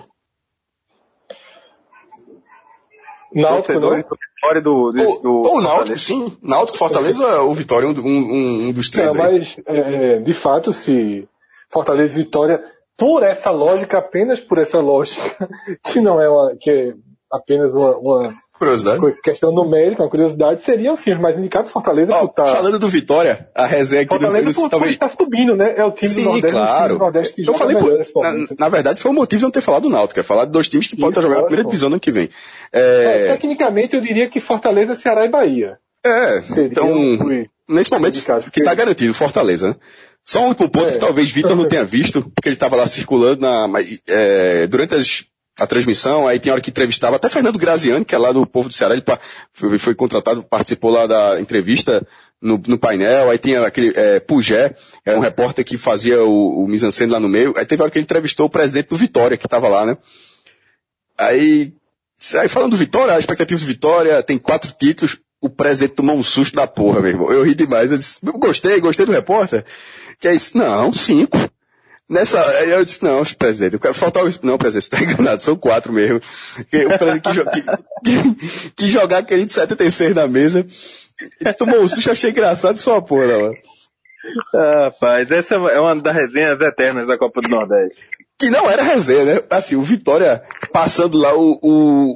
Náutico, não? Vitória do, ou, do ou Náutico, sim. Náutico, Fortaleza ou Vitória, um, um, um dos três. Não, aí. mas, é, de fato, se Fortaleza e Vitória, por essa lógica, apenas por essa lógica, que não é uma, que é apenas uma, uma curiosidade, questão numérica, uma curiosidade, seriam sim os mais indicados. Fortaleza oh, por tá... Falando do Vitória, a resenha aqui Fortaleza do, por, talvez por estar subindo, né? É o time sim, do Nordeste, claro. o time do Nordeste que eu joga falei melhor por, nesse na, momento. na verdade, foi o motivo de não ter falado do Náutico, é falar de dois times que podem estar jogando a primeira divisão no ano que vem. É... É, tecnicamente, eu diria que Fortaleza, Ceará e Bahia. É, Seria então, fui, nesse momento, indicado, que está garantido, Fortaleza, né? Só um último ponto é. que talvez Vitor não tenha visto, porque ele estava lá circulando na, é, durante as, a transmissão, aí tem hora que entrevistava, até Fernando Graziani, que é lá do Povo do Ceará, ele foi, foi contratado, participou lá da entrevista no, no painel, aí tinha aquele é, Pugé, é um repórter que fazia o, o mise-en-scène lá no meio, aí teve hora que ele entrevistou o presidente do Vitória, que estava lá, né? Aí, aí falando do Vitória, a expectativa do Vitória tem quatro títulos, o presidente tomou um susto da porra, meu irmão. Eu ri demais. Eu disse, gostei, gostei do repórter. Que é isso? Não, cinco. Nessa, aí eu disse, não, presidente, eu quero faltar o... Não, presidente, você tá enganado, são quatro mesmo. Que, o presidente que, que, que, que jogar aquele de setenta e seis na mesa. Ele tomou um susto, eu achei engraçado só a porra, mano. Ah, rapaz, essa é uma das resenhas eternas da Copa do Nordeste. Que não era resenha, né? Assim, o Vitória passando lá o... o,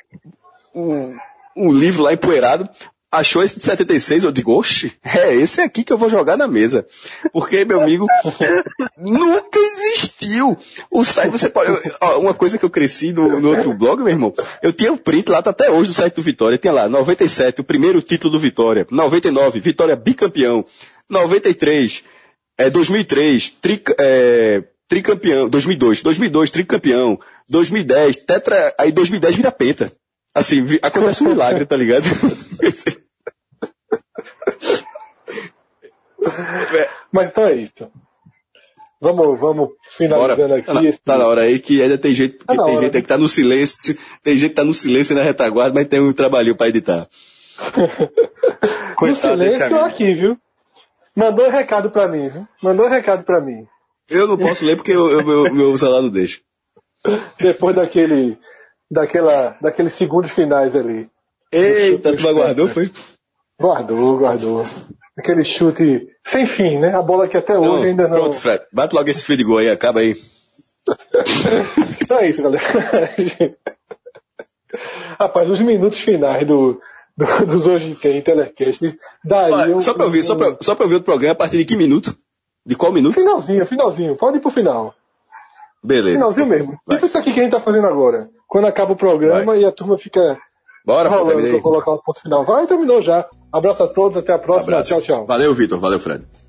o um livro lá empoeirado, achou esse de setenta e seis, eu digo, oxe, é esse aqui que eu vou jogar na mesa. Porque, meu amigo, nunca existiu. O site, você pode, ó, uma coisa que eu cresci no, no outro blog, meu irmão, eu tinha o um print lá, tá até hoje do site do Vitória, tinha lá, noventa e sete, o primeiro título do Vitória, noventa e nove, Vitória bicampeão, noventa e três, é, dois mil e três, tri, é, tricampeão, dois mil e dois, dois mil e dois, tricampeão, dois mil e dez, tetra, aí dois mil e dez vira penta. Assim, acontece um milagre, tá ligado? Mas então é isso. Vamos, vamos finalizando Bora. aqui. Tá na, esse... tá na hora aí que ainda tem gente, porque tá tem hora, gente né? aí que tá no silêncio, tem gente que tá no silêncio na retaguarda, mas tem um trabalhinho pra editar. No silêncio aqui, viu? Mandou um recado pra mim, viu? Mandou um recado pra mim. Eu não posso ler porque o meu, meu celular não deixa. Depois daquele, daquela, daqueles segundos finais ali. Eita, tu guardou, foi? Guardou, guardou. Aquele chute sem fim, né? A bola que até não, hoje ainda não... Pronto, Fred. Bate logo esse fio de gol aí, acaba aí. Então é isso, galera. Rapaz, os minutos finais do, do, dos Hoje Tem Telecast daria... Só pra ouvir, um... só, pra, só pra ouvir o programa a partir de que minuto? De qual minuto? Finalzinho, finalzinho. Pode ir pro final. Beleza. Finalzinho mesmo. Vai. Tipo isso aqui que a gente tá fazendo agora. Quando acaba o programa Vai. E a turma fica... Bora, rolando pra colocar o ponto final. Vai, terminou já. Abraço a todos, até a próxima. Abraço. Tchau, tchau. Valeu, Vitor. Valeu, Fred.